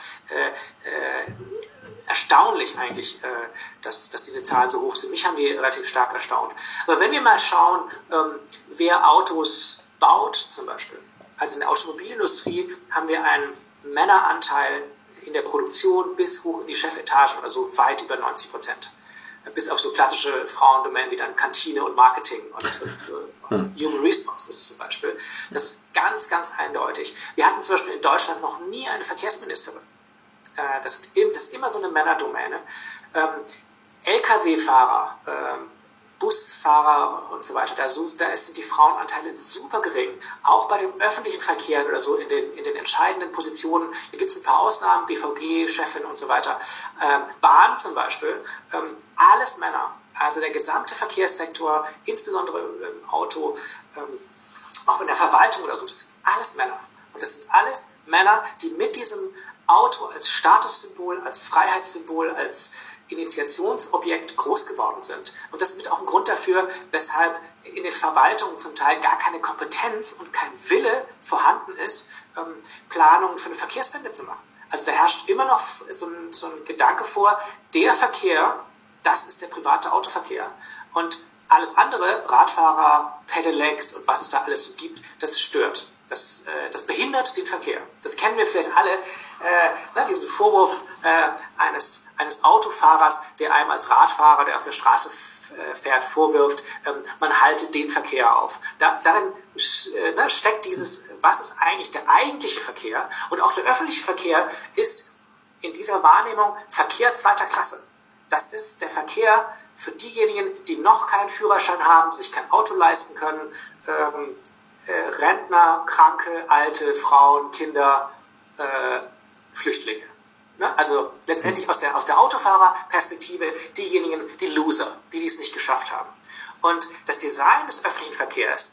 erstaunlich eigentlich, dass diese Zahlen so hoch sind. Mich haben die relativ stark erstaunt. Aber wenn wir mal schauen, wer Autos baut zum Beispiel, also in der Automobilindustrie haben wir einen Männeranteil in der Produktion bis hoch in die Chefetage oder so weit über 90%. Bis auf so klassische Frauendomänen wie dann Kantine und Marketing und Human Resources zum Beispiel. Das ist ganz, ganz eindeutig. Wir hatten zum Beispiel in Deutschland noch nie eine Verkehrsministerin. Das ist immer so eine Männerdomäne. LKW-Fahrer, Busfahrer und so weiter, da sind die Frauenanteile super gering. Auch bei dem öffentlichen Verkehr oder so in den entscheidenden Positionen, hier gibt es ein paar Ausnahmen, BVG-Chefin und so weiter, Bahn zum Beispiel, alles Männer. Also der gesamte Verkehrssektor, insbesondere im Auto, auch in der Verwaltung oder so, das sind alles Männer. Und das sind alles Männer, die mit diesem Auto als Statussymbol, als Freiheitssymbol, als Initiationsobjekt groß geworden sind. Und das ist auch ein Grund dafür, weshalb in den Verwaltungen zum Teil gar keine Kompetenz und kein Wille vorhanden ist, Planungen für eine Verkehrswende zu machen. Also da herrscht immer noch so ein Gedanke vor, der Verkehr, das ist der private Autoverkehr. Und alles andere, Radfahrer, Pedelecs und was es da alles so gibt, das stört. Das behindert den Verkehr. Das kennen wir vielleicht alle, diesen Vorwurf eines Autofahrers, der einem als Radfahrer, der auf der Straße fährt, vorwirft, man halte den Verkehr auf. Darin steckt dieses, was ist eigentlich der eigentliche Verkehr? Und auch der öffentliche Verkehr ist in dieser Wahrnehmung Verkehr zweiter Klasse. Das ist der Verkehr für diejenigen, die noch keinen Führerschein haben, sich kein Auto leisten können, Rentner, Kranke, Alte, Frauen, Kinder, Flüchtlinge. Ne? Also letztendlich aus der Autofahrerperspektive diejenigen, die Loser, die es nicht geschafft haben. Und das Design des öffentlichen Verkehrs,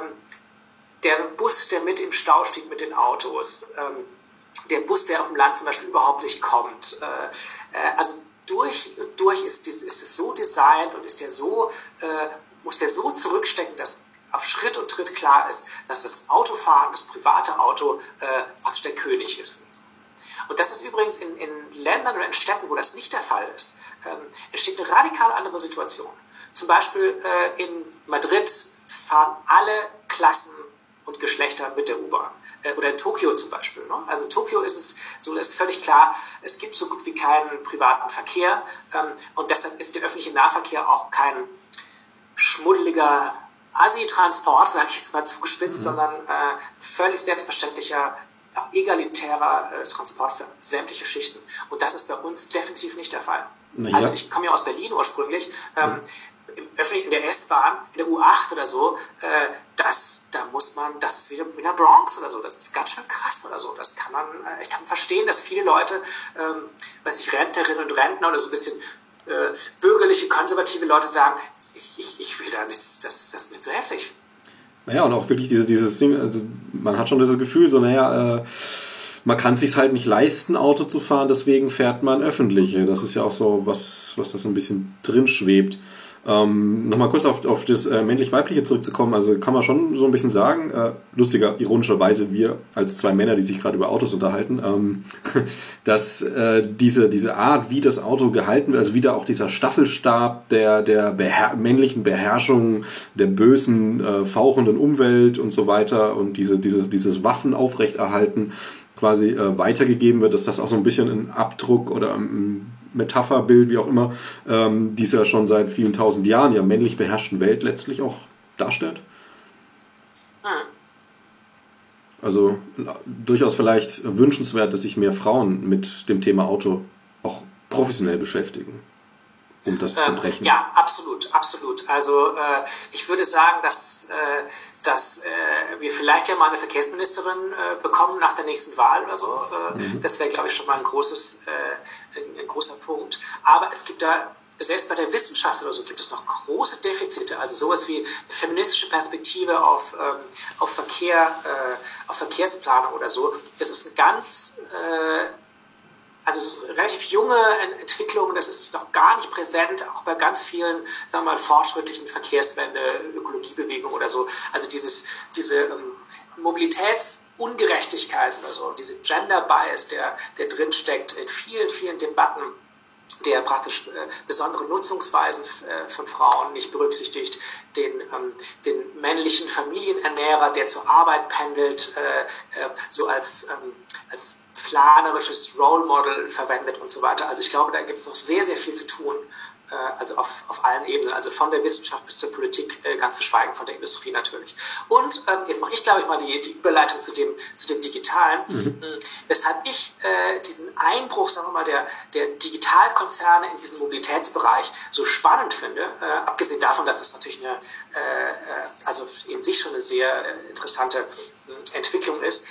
der Bus, der mit im Stau steht mit den Autos, der Bus, der auf dem Land zum Beispiel überhaupt nicht kommt, also durch ist es so designt und muss der so zurückstecken, dass auf Schritt und Tritt klar ist, dass das Autofahren, das private Auto, praktisch der König ist. Und das ist übrigens in Ländern oder in Städten, wo das nicht der Fall ist, entsteht eine radikal andere Situation. Zum Beispiel in Madrid fahren alle Klassen und Geschlechter mit der U-Bahn. Oder in Tokio zum Beispiel. Ne? Also in Tokio ist es so, ist völlig klar, es gibt so gut wie keinen privaten Verkehr und deshalb ist der öffentliche Nahverkehr auch kein schmuddeliger Assi-Transport, sage ich jetzt mal zugespitzt, sondern völlig selbstverständlicher, egalitärer Transport für sämtliche Schichten. Und das ist bei uns definitiv nicht der Fall. Ja. Also ich komme ja aus Berlin ursprünglich. In der S-Bahn, in der U8 oder so, das ist wieder in der Bronx oder so, das ist ganz schön krass oder so. Ich kann verstehen, dass viele Leute, Rentnerinnen und Rentner oder so ein bisschen bürgerliche, konservative Leute sagen, ich will da nichts, das ist mir zu heftig.
Naja, und auch wirklich dieses Ding, also man hat schon das Gefühl, so, man kann es sich halt nicht leisten, Auto zu fahren, deswegen fährt man öffentliche. Das ist ja auch so, was da so ein bisschen drin schwebt. Nochmal kurz auf das männlich-weibliche zurückzukommen, also kann man schon so ein bisschen sagen, ironischerweise wir als zwei Männer, die sich gerade über Autos unterhalten, dass diese Art, wie das Auto gehalten wird, also wieder auch dieser Staffelstab der männlichen Beherrschung der bösen, fauchenden Umwelt und so weiter und dieses Waffen aufrechterhalten quasi weitergegeben wird, dass das auch so ein bisschen ein Abdruck oder ein Metapherbild, wie auch immer, dieser schon seit vielen tausend Jahren ja männlich beherrschten Welt letztlich auch darstellt. Also durchaus vielleicht wünschenswert, dass sich mehr Frauen mit dem Thema Auto auch professionell beschäftigen, um das zu brechen.
Ja, absolut. Also ich würde sagen, dass wir vielleicht ja mal eine Verkehrsministerin bekommen nach der nächsten Wahl oder so. Das wäre, glaube ich, schon mal ein großer Punkt. Aber es gibt da, selbst bei der Wissenschaft oder so, gibt es noch große Defizite. Also sowas wie eine feministische Perspektive auf Verkehr, auf Verkehrsplanung oder so. Das ist ein ganz... Also es ist eine relativ junge Entwicklung, das ist noch gar nicht präsent, auch bei ganz vielen, sagen wir mal, fortschrittlichen Verkehrswende, Ökologiebewegung oder so. Also diese Mobilitätsungerechtigkeit oder so, diese Gender Bias, der drin steckt in vielen, vielen Debatten, der praktisch besondere Nutzungsweisen von Frauen nicht berücksichtigt, den männlichen Familienernährer, der zur Arbeit pendelt, so als planerisches Role Model verwendet und so weiter. Also ich glaube, da gibt es noch sehr, sehr viel zu tun, also auf allen Ebenen, also von der Wissenschaft bis zur Politik, ganz zu schweigen von der Industrie natürlich. Und jetzt mache ich, glaube ich, mal die Überleitung zu dem Digitalen, weshalb ich diesen Einbruch, sagen wir mal, der Digitalkonzerne in diesem Mobilitätsbereich so spannend finde, abgesehen davon, dass es natürlich also in sich schon eine sehr interessante Entwicklung ist,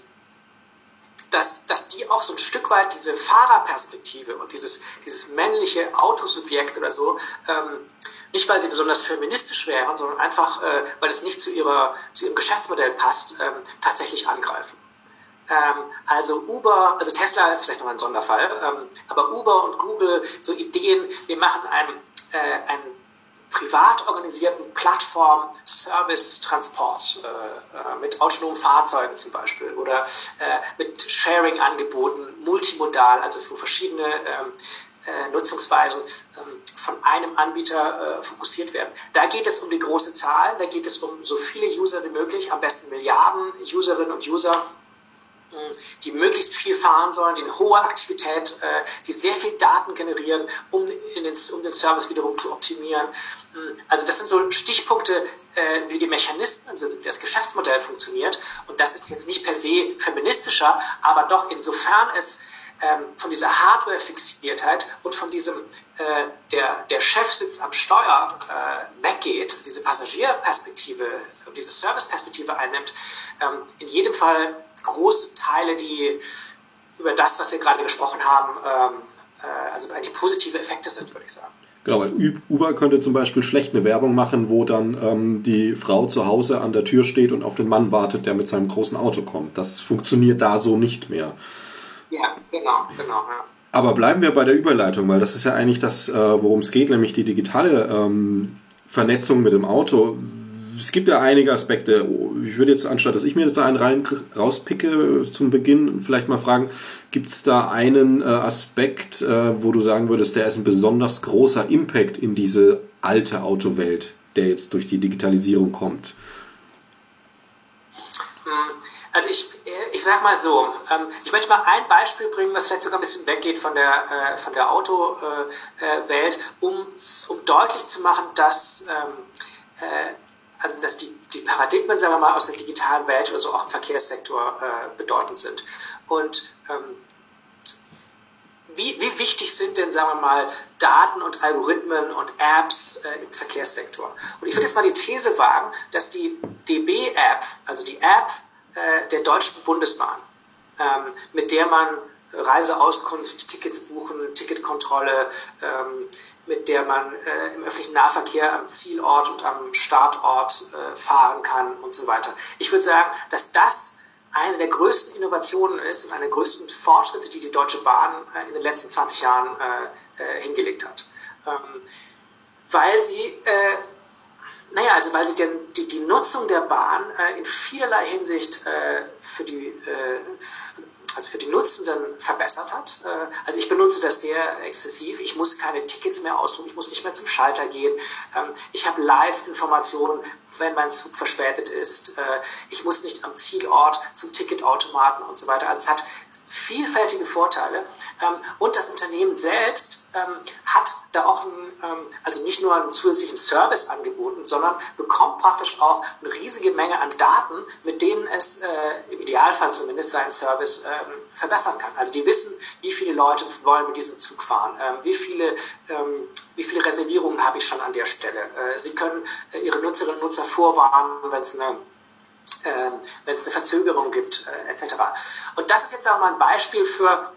dass die auch so ein Stück weit diese Fahrerperspektive und dieses männliche Autosubjekt oder so, nicht weil sie besonders feministisch wären, sondern einfach, weil es nicht zu ihrem Geschäftsmodell passt, tatsächlich angreifen. Also Tesla ist vielleicht noch ein Sonderfall, aber Uber und Google, so Ideen, wir machen einen privat organisierten Plattform-Service-Transport mit autonomen Fahrzeugen zum Beispiel oder mit Sharing-Angeboten, multimodal, also für verschiedene Nutzungsweisen von einem Anbieter fokussiert werden. Da geht es um die große Zahl, da geht es um so viele User wie möglich, am besten Milliarden Userinnen und User, die möglichst viel fahren sollen, die eine hohe Aktivität, die sehr viel Daten generieren, um den Service wiederum zu optimieren. Also das sind so Stichpunkte, wie die Mechanismen, also wie das Geschäftsmodell funktioniert. Und das ist jetzt nicht per se feministischer, aber doch insofern es von dieser Hardware-Fixiertheit und von diesem der Chef sitzt am Steuer weggeht, diese Passagierperspektive und diese Serviceperspektive einnimmt, in jedem Fall große Teile, die über das, was wir gerade gesprochen haben, also eigentlich positive Effekte sind, würde ich sagen.
Genau, weil Uber könnte zum Beispiel schlecht eine Werbung machen, wo dann die Frau zu Hause an der Tür steht und auf den Mann wartet, der mit seinem großen Auto kommt. Das funktioniert da so nicht mehr.
Ja, genau. Ja.
Aber bleiben wir bei der Überleitung, weil das ist ja eigentlich das, worum es geht, nämlich die digitale Vernetzung mit dem Auto. Es gibt ja einige Aspekte. Ich würde jetzt, anstatt dass ich mir jetzt da einen rauspicke zum Beginn, vielleicht mal fragen, gibt es da einen Aspekt, wo du sagen würdest, der ist ein besonders großer Impact in diese alte Autowelt, der jetzt durch die Digitalisierung kommt?
Also ich sag mal so, ich möchte mal ein Beispiel bringen, was vielleicht sogar ein bisschen weggeht von der Autowelt, um deutlich zu machen, dass die Paradigmen, sagen wir mal, aus der digitalen Welt oder so auch im Verkehrssektor bedeutend sind. Und wie wichtig sind denn, sagen wir mal, Daten und Algorithmen und Apps im Verkehrssektor? Und ich würde jetzt mal die These wagen, dass die DB-App, also die App der Deutschen Bundesbahn, mit der man Reiseauskunft, Tickets buchen, Ticketkontrolle, mit der man im öffentlichen Nahverkehr am Zielort und am Startort fahren kann und so weiter. Ich würde sagen, dass das eine der größten Innovationen ist und eine der größten Fortschritte, die die Deutsche Bahn in den letzten 20 Jahren hingelegt hat. Weil sie die Nutzung der Bahn in vielerlei Hinsicht für die Nutzenden verbessert hat. Also ich benutze das sehr exzessiv. Ich muss keine Tickets mehr ausdrucken, ich muss nicht mehr zum Schalter gehen. Ich habe Live-Informationen, wenn mein Zug verspätet ist. Ich muss nicht am Zielort zum Ticketautomaten und so weiter. Also es hat vielfältige Vorteile. Und das Unternehmen selbst hat da auch also nicht nur einen zusätzlichen Service angeboten, sondern bekommt praktisch auch eine riesige Menge an Daten, mit denen es im Idealfall zumindest seinen Service verbessern kann. Also die wissen, wie viele Leute wollen mit diesem Zug fahren, wie viele Reservierungen habe ich schon an der Stelle. Sie können ihre Nutzerinnen und Nutzer vorwarnen, wenn es eine Verzögerung gibt, etc. Und das ist jetzt auch mal ein Beispiel für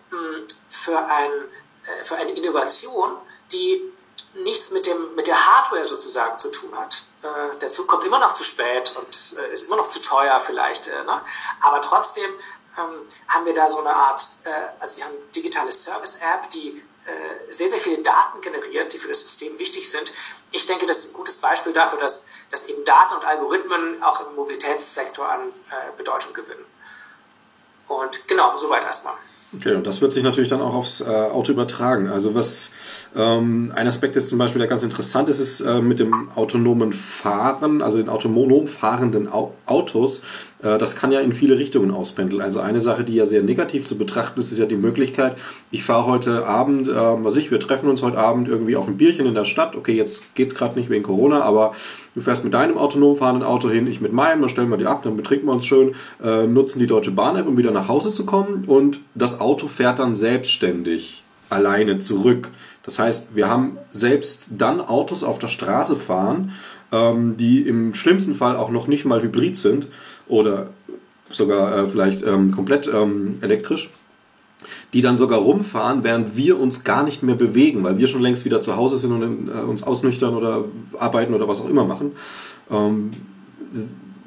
eine Innovation, die nichts mit der Hardware sozusagen zu tun hat. Der Zug kommt immer noch zu spät und ist immer noch zu teuer vielleicht. Aber trotzdem haben wir da so eine Art, also wir haben eine digitale Service-App, die sehr, sehr viele Daten generiert, die für das System wichtig sind. Ich denke, das ist ein gutes Beispiel dafür, dass eben Daten und Algorithmen auch im Mobilitätssektor an Bedeutung gewinnen. Und genau, soweit erstmal.
Okay, und das wird sich natürlich dann auch aufs Auto übertragen. Also was ein Aspekt ist zum Beispiel, der ganz interessant ist, ist mit dem autonomen Fahren, also den autonom fahrenden Autos. Das kann ja in viele Richtungen auspendeln. Also eine Sache, die ja sehr negativ zu betrachten ist, ist ja die Möglichkeit, ich fahre heute Abend, wir treffen uns heute Abend irgendwie auf ein Bierchen in der Stadt. Okay, jetzt geht's gerade nicht wegen Corona, aber du fährst mit deinem autonom fahrenden Auto hin, ich mit meinem, dann stellen wir die ab, dann betrinken wir uns schön, nutzen die Deutsche Bahn-App, um wieder nach Hause zu kommen und das Auto fährt dann selbstständig alleine zurück. Das heißt, wir haben selbst dann Autos auf der Straße fahren, die im schlimmsten Fall auch noch nicht mal hybrid sind oder sogar vielleicht komplett elektrisch, die dann sogar rumfahren, während wir uns gar nicht mehr bewegen, weil wir schon längst wieder zu Hause sind und uns ausnüchtern oder arbeiten oder was auch immer machen.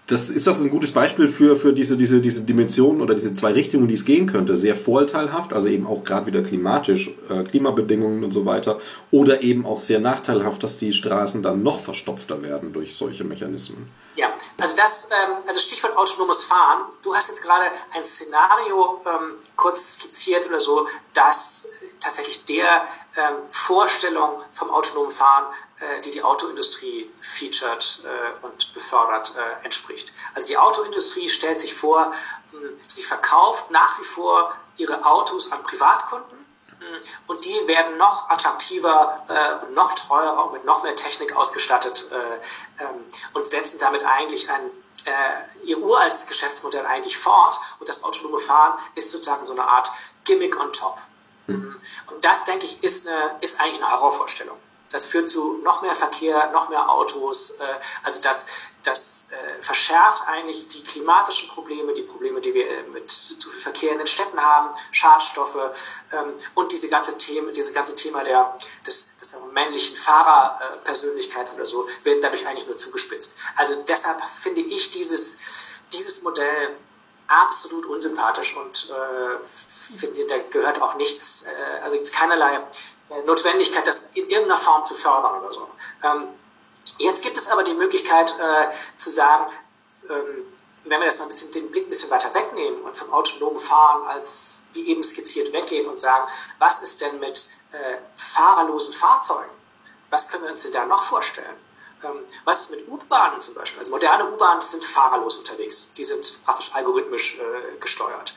ist das ein gutes Beispiel für diese Dimensionen oder diese zwei Richtungen, die es gehen könnte. Sehr vorteilhaft, also eben auch gerade wieder klimatisch, Klimabedingungen und so weiter. Oder eben auch sehr nachteilhaft, dass die Straßen dann noch verstopfter werden durch solche Mechanismen.
Ja, also Stichwort autonomes Fahren. Du hast jetzt gerade ein Szenario kurz skizziert oder so, das tatsächlich der Vorstellung vom autonomen Fahren, die Autoindustrie featured und befördert, entspricht. Also die Autoindustrie stellt sich vor, sie verkauft nach wie vor ihre Autos an Privatkunden und die werden noch attraktiver und noch teurer und mit noch mehr Technik ausgestattet und setzen damit eigentlich ihr uraltes Geschäftsmodell eigentlich fort, und das autonome Fahren ist sozusagen so eine Art Gimmick on top. Und das, denke ich, ist eigentlich eine Horrorvorstellung. Das führt zu noch mehr Verkehr, noch mehr Autos. Also das verschärft eigentlich die klimatischen Probleme, die Probleme, die wir mit zu viel Verkehr in den Städten haben, Schadstoffe und dieses ganze Thema des männlichen Fahrerpersönlichkeit oder so, wird dadurch eigentlich nur zugespitzt. Also deshalb finde ich dieses Modell absolut unsympathisch und finde, da gehört auch nichts, also gibt es keinerlei Notwendigkeit, das in irgendeiner Form zu fördern oder so. Jetzt gibt es aber die Möglichkeit zu sagen, wenn wir das mal den Blick ein bisschen weiter wegnehmen und vom autonomen Fahren als wie eben skizziert weggehen und sagen, was ist denn mit fahrerlosen Fahrzeugen? Was können wir uns denn da noch vorstellen? Was ist mit U-Bahnen zum Beispiel? Also moderne U-Bahnen sind fahrerlos unterwegs. Die sind praktisch algorithmisch gesteuert.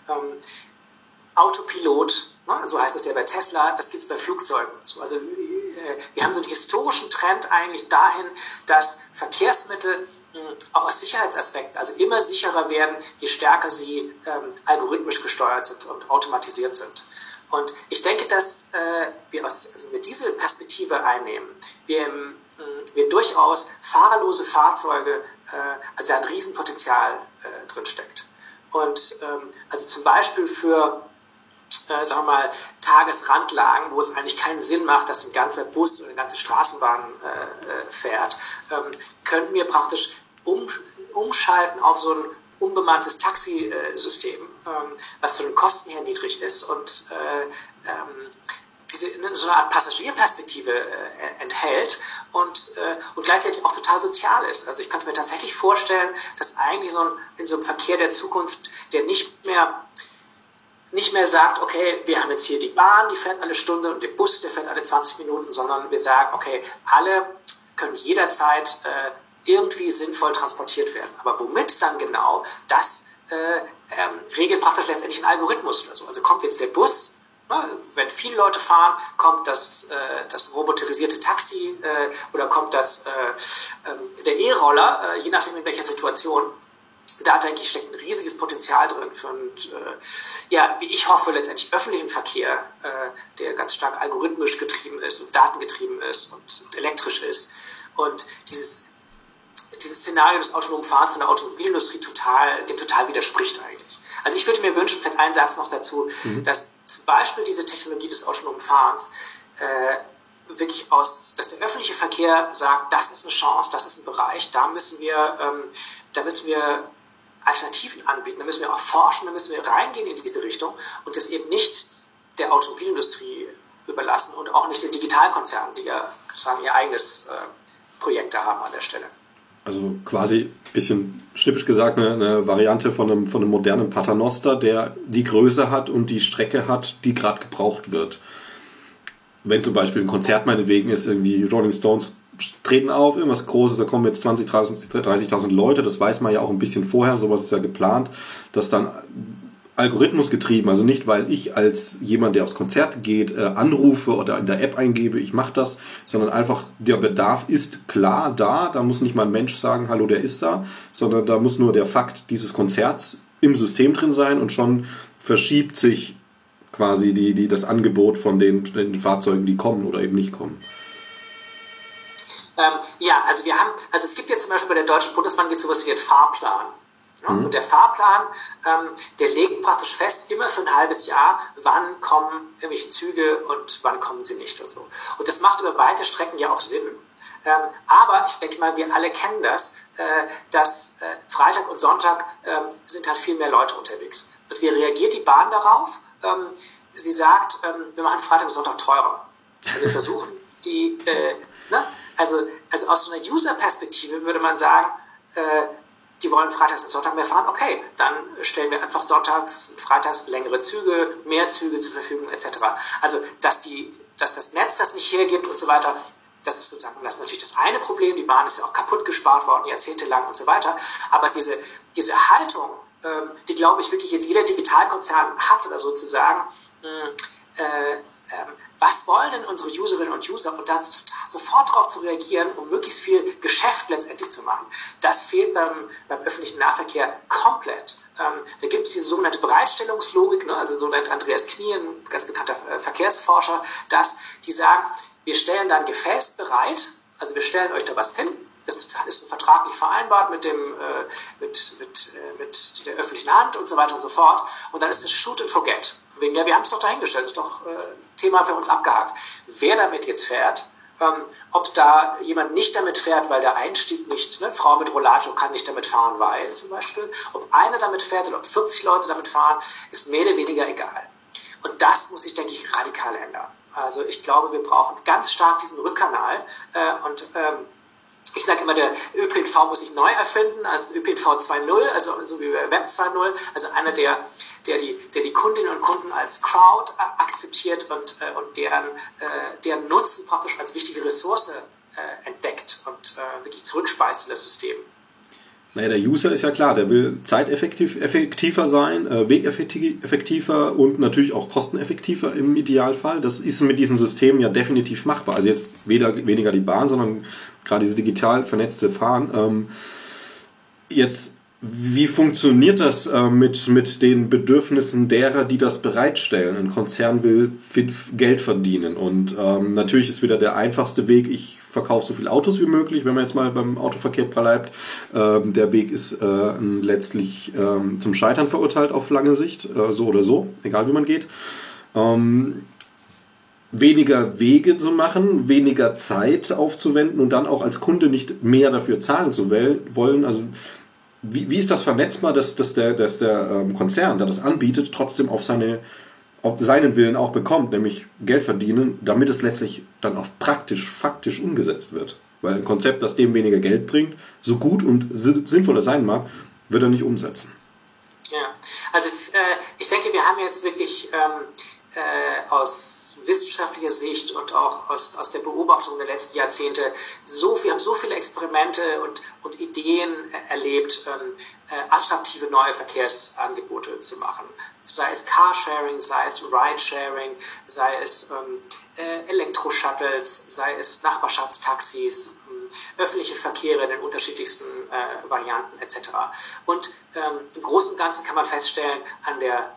Autopilot, ne, so heißt es ja bei Tesla, das gibt es bei Flugzeugen. Also wir haben so einen historischen Trend eigentlich dahin, dass Verkehrsmittel auch aus Sicherheitsaspekten also immer sicherer werden, je stärker sie algorithmisch gesteuert sind und automatisiert sind. Und ich denke, dass wir diese Perspektive einnehmen, wir durchaus fahrerlose Fahrzeuge, also da ein Riesenpotenzial drin steckt. Und also zum Beispiel für sagen wir mal, Tagesrandlagen, wo es eigentlich keinen Sinn macht, dass ein ganzer Bus oder eine ganze Straßenbahn fährt, könnten wir praktisch umschalten auf so ein unbemanntes Taxisystem, was von den Kosten her niedrig ist und so eine Art Passagierperspektive enthält und gleichzeitig auch total sozial ist. Also ich könnte mir tatsächlich vorstellen, dass eigentlich in so einem Verkehr der Zukunft, der nicht mehr sagt, okay, wir haben jetzt hier die Bahn, die fährt alle Stunde und der Bus, der fährt alle 20 Minuten, sondern wir sagen, okay, alle können jederzeit irgendwie sinnvoll transportiert werden. Aber womit dann genau, das regelt praktisch letztendlich ein Algorithmus oder so. Also kommt jetzt der Bus, wenn viele Leute fahren, kommt das roboterisierte Taxi oder kommt der E-Roller, je nachdem in welcher Situation. Da, denke ich, steckt ein riesiges Potenzial drin für wie ich hoffe, letztendlich öffentlichen Verkehr, der ganz stark algorithmisch getrieben ist und datengetrieben ist und elektrisch ist. Und dieses Szenario des autonomen Fahrens von der Automobilindustrie dem total widerspricht eigentlich. Also ich würde mir wünschen, vielleicht einen Satz noch dazu, dass zum Beispiel diese Technologie des autonomen Fahrens wirklich dass der öffentliche Verkehr sagt, das ist eine Chance, das ist ein Bereich, da müssen wir Alternativen anbieten, da müssen wir auch forschen, da müssen wir reingehen in diese Richtung und das eben nicht der Automobilindustrie überlassen und auch nicht den Digitalkonzernen, die ja sozusagen ihr eigenes Projekt da haben an der Stelle.
Also quasi ein bisschen schnippisch gesagt eine Variante von einem modernen Paternoster, der die Größe hat und die Strecke hat, die gerade gebraucht wird. Wenn zum Beispiel ein Konzert meinetwegen ist, irgendwie Rolling Stones treten auf, irgendwas Großes, da kommen jetzt 30.000 Leute, das weiß man ja auch ein bisschen vorher, sowas ist ja geplant, dass dann Algorithmus getrieben, also nicht, weil ich als jemand, der aufs Konzert geht, anrufe oder in der App eingebe, ich mache das, sondern einfach der Bedarf ist klar da muss nicht mal ein Mensch sagen, hallo, der ist da, sondern da muss nur der Fakt dieses Konzerts im System drin sein und schon verschiebt sich quasi das Angebot von den Fahrzeugen, die kommen oder eben nicht kommen.
Also es gibt jetzt zum Beispiel bei der Deutschen Bundesbahn gibt es sowas wie den Fahrplan. Und der Fahrplan, der legt praktisch fest, immer für ein halbes Jahr, wann kommen irgendwelche Züge und wann kommen sie nicht und so. Und das macht über weite Strecken ja auch Sinn. Aber ich denke mal, wir alle kennen das, dass Freitag und Sonntag sind halt viel mehr Leute unterwegs. Und wie reagiert die Bahn darauf? Sie sagt, wir machen Freitag und Sonntag teurer. Also wir versuchen die, also aus so einer User-Perspektive würde man sagen, die wollen freitags und Sonntag mehr fahren, okay, dann stellen wir einfach sonntags und freitags längere Züge, mehr Züge zur Verfügung etc. Also dass das Netz das nicht hergibt und so weiter, das ist sozusagen natürlich das eine Problem. Die Bahn ist ja auch kaputt gespart worden, jahrzehntelang und so weiter. Aber diese Haltung, die, glaube ich, wirklich jetzt jeder Digitalkonzern hat oder sozusagen, was wollen denn unsere Userinnen und User und da sofort darauf zu reagieren, um möglichst viel Geschäft letztendlich zu machen, das fehlt beim öffentlichen Nahverkehr komplett. Da gibt es diese sogenannte Bereitstellungslogik, ne? Also so nennt Andreas Knie, ein ganz bekannter Verkehrsforscher, dass die sagen, wir stellen da ein Gefäß bereit, also wir stellen euch da was hin, das ist so vertraglich vereinbart mit der öffentlichen Hand und so weiter und so fort. Und dann ist es Shoot and Forget. Wegen wir haben es doch dahingestellt, das ist doch Thema für uns abgehakt. Wer damit jetzt fährt, ob da jemand nicht damit fährt, weil der Einstieg nicht, ne, Frau mit Rollator kann nicht damit fahren, weil zum Beispiel, ob einer damit fährt oder ob 40 Leute damit fahren, ist mehr oder weniger egal. Und das muss sich, denke ich, radikal ändern. Also ich glaube, wir brauchen ganz stark diesen Rückkanal ich sage immer, der ÖPNV muss sich neu erfinden als ÖPNV 2.0, also so wie Web 2.0, also einer, der die Kundinnen und Kunden als Crowd akzeptiert und deren Nutzen praktisch als wichtige Ressource entdeckt und wirklich zurückspeist in das System.
Naja, der User ist ja klar, der will zeiteffektiver sein, wegeffektiver und natürlich auch kosteneffektiver im Idealfall. Das ist mit diesen Systemen ja definitiv machbar. Also jetzt weniger die Bahn, sondern gerade dieses digital vernetzte Fahren. Jetzt, wie funktioniert das mit den Bedürfnissen derer, die das bereitstellen? Ein Konzern will Geld verdienen und natürlich ist wieder der einfachste Weg, ich verkaufe so viele Autos wie möglich, wenn man jetzt mal beim Autoverkehr bleibt. Der Weg ist letztlich zum Scheitern verurteilt auf lange Sicht, so oder so, egal wie man geht. Weniger Wege zu machen, weniger Zeit aufzuwenden und dann auch als Kunde nicht mehr dafür zahlen zu wollen. Also wie ist das vernetzbar, dass der Konzern, der das anbietet, trotzdem auf seinen Willen auch bekommt, nämlich Geld verdienen, damit es letztlich dann auch faktisch umgesetzt wird. Weil ein Konzept, das dem weniger Geld bringt, so gut und sinnvoll es sein mag, wird er nicht umsetzen.
Ja, also ich denke, wir haben jetzt wirklich aus wissenschaftlicher Sicht und auch aus der Beobachtung der letzten Jahrzehnte wir haben so viele Experimente und Ideen erlebt, attraktive neue Verkehrsangebote zu machen. Sei es Carsharing, sei es Ridesharing, sei es Elektroshuttles, sei es Nachbarschaftstaxis, öffentliche Verkehre in den unterschiedlichsten Varianten etc. Und im Großen und Ganzen kann man feststellen, an der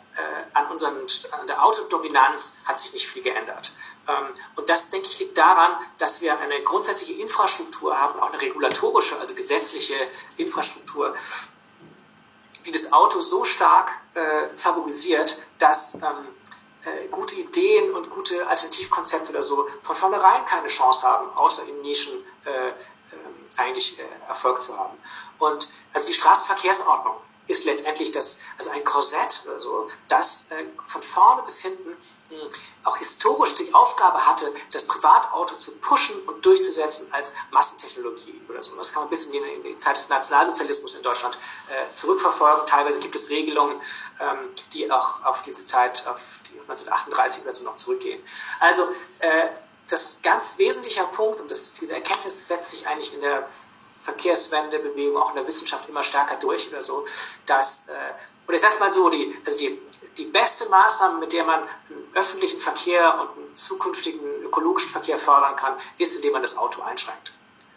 Autodominanz hat sich nicht viel geändert. Und das, denke ich, liegt daran, dass wir eine grundsätzliche Infrastruktur haben, auch eine regulatorische, also gesetzliche Infrastruktur, die das Auto so stark favorisiert, dass gute Ideen und gute Alternativkonzepte oder so von vornherein keine Chance haben, außer in Nischen eigentlich Erfolg zu haben. Und also die Straßenverkehrsordnung ist letztendlich ein Korsett oder so, das von vorne bis hinten auch historisch die Aufgabe hatte, das Privatauto zu pushen und durchzusetzen als Massentechnologie oder so. Das kann man bis in die Zeit des Nationalsozialismus in Deutschland zurückverfolgen. Teilweise gibt es Regelungen, die auch auf diese Zeit, auf die 1938 oder so noch zurückgehen. Also das ganz wesentliche Punkt, und diese Erkenntnis setzt sich eigentlich in der Verkehrswendebewegung auch in der Wissenschaft immer stärker durch oder so, dass, oder ich sag's mal so, die beste Maßnahme, mit der man einen öffentlichen Verkehr und einen zukünftigen ökologischen Verkehr fördern kann, ist, indem man das Auto einschränkt.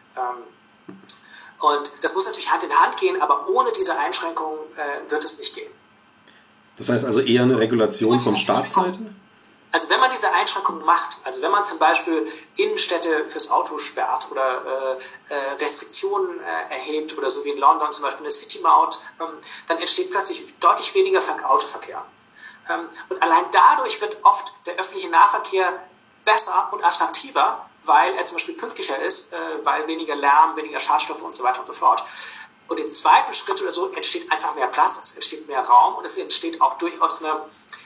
Und das muss natürlich Hand in Hand gehen, aber ohne diese Einschränkungen wird es nicht gehen.
Das heißt also eher eine Regulation von Staatsseite?
Also wenn man diese Einschränkungen macht, also wenn man zum Beispiel Innenstädte fürs Auto sperrt oder Restriktionen erhebt oder so wie in London zum Beispiel eine City-Maut, dann entsteht plötzlich deutlich weniger Autoverkehr. Und allein dadurch wird oft der öffentliche Nahverkehr besser und attraktiver, weil er zum Beispiel pünktlicher ist, weil weniger Lärm, weniger Schadstoffe und so weiter und so fort. Und im zweiten Schritt oder so entsteht einfach mehr Platz, es entsteht mehr Raum und es entsteht auch durchaus eine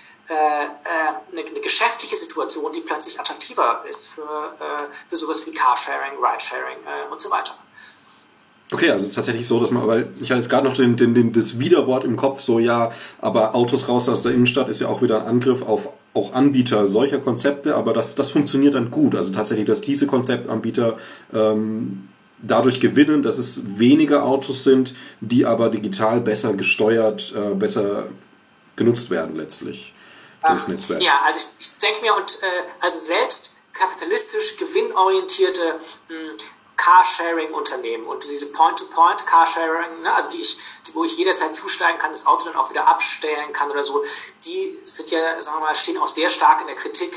geschäftliche Situation, die plötzlich attraktiver ist für sowas wie Carsharing, Ridesharing und so weiter.
Okay, also tatsächlich so, dass man, weil ich hatte jetzt gerade noch das Widerwort im Kopf, so ja, aber Autos raus aus der Innenstadt ist ja auch wieder ein Angriff auf auch Anbieter solcher Konzepte, aber das funktioniert dann gut. Also tatsächlich, dass diese Konzeptanbieter dadurch gewinnen, dass es weniger Autos sind, die aber digital besser gesteuert, besser genutzt werden letztlich durchs Netzwerk.
Ja, also ich denke mir, also selbst kapitalistisch gewinnorientierte Carsharing-Unternehmen und diese Point-to-Point-Carsharing, ne, also wo ich jederzeit zusteigen kann, das Auto dann auch wieder abstellen kann oder so, die sind ja, sagen wir mal, stehen auch sehr stark in der Kritik,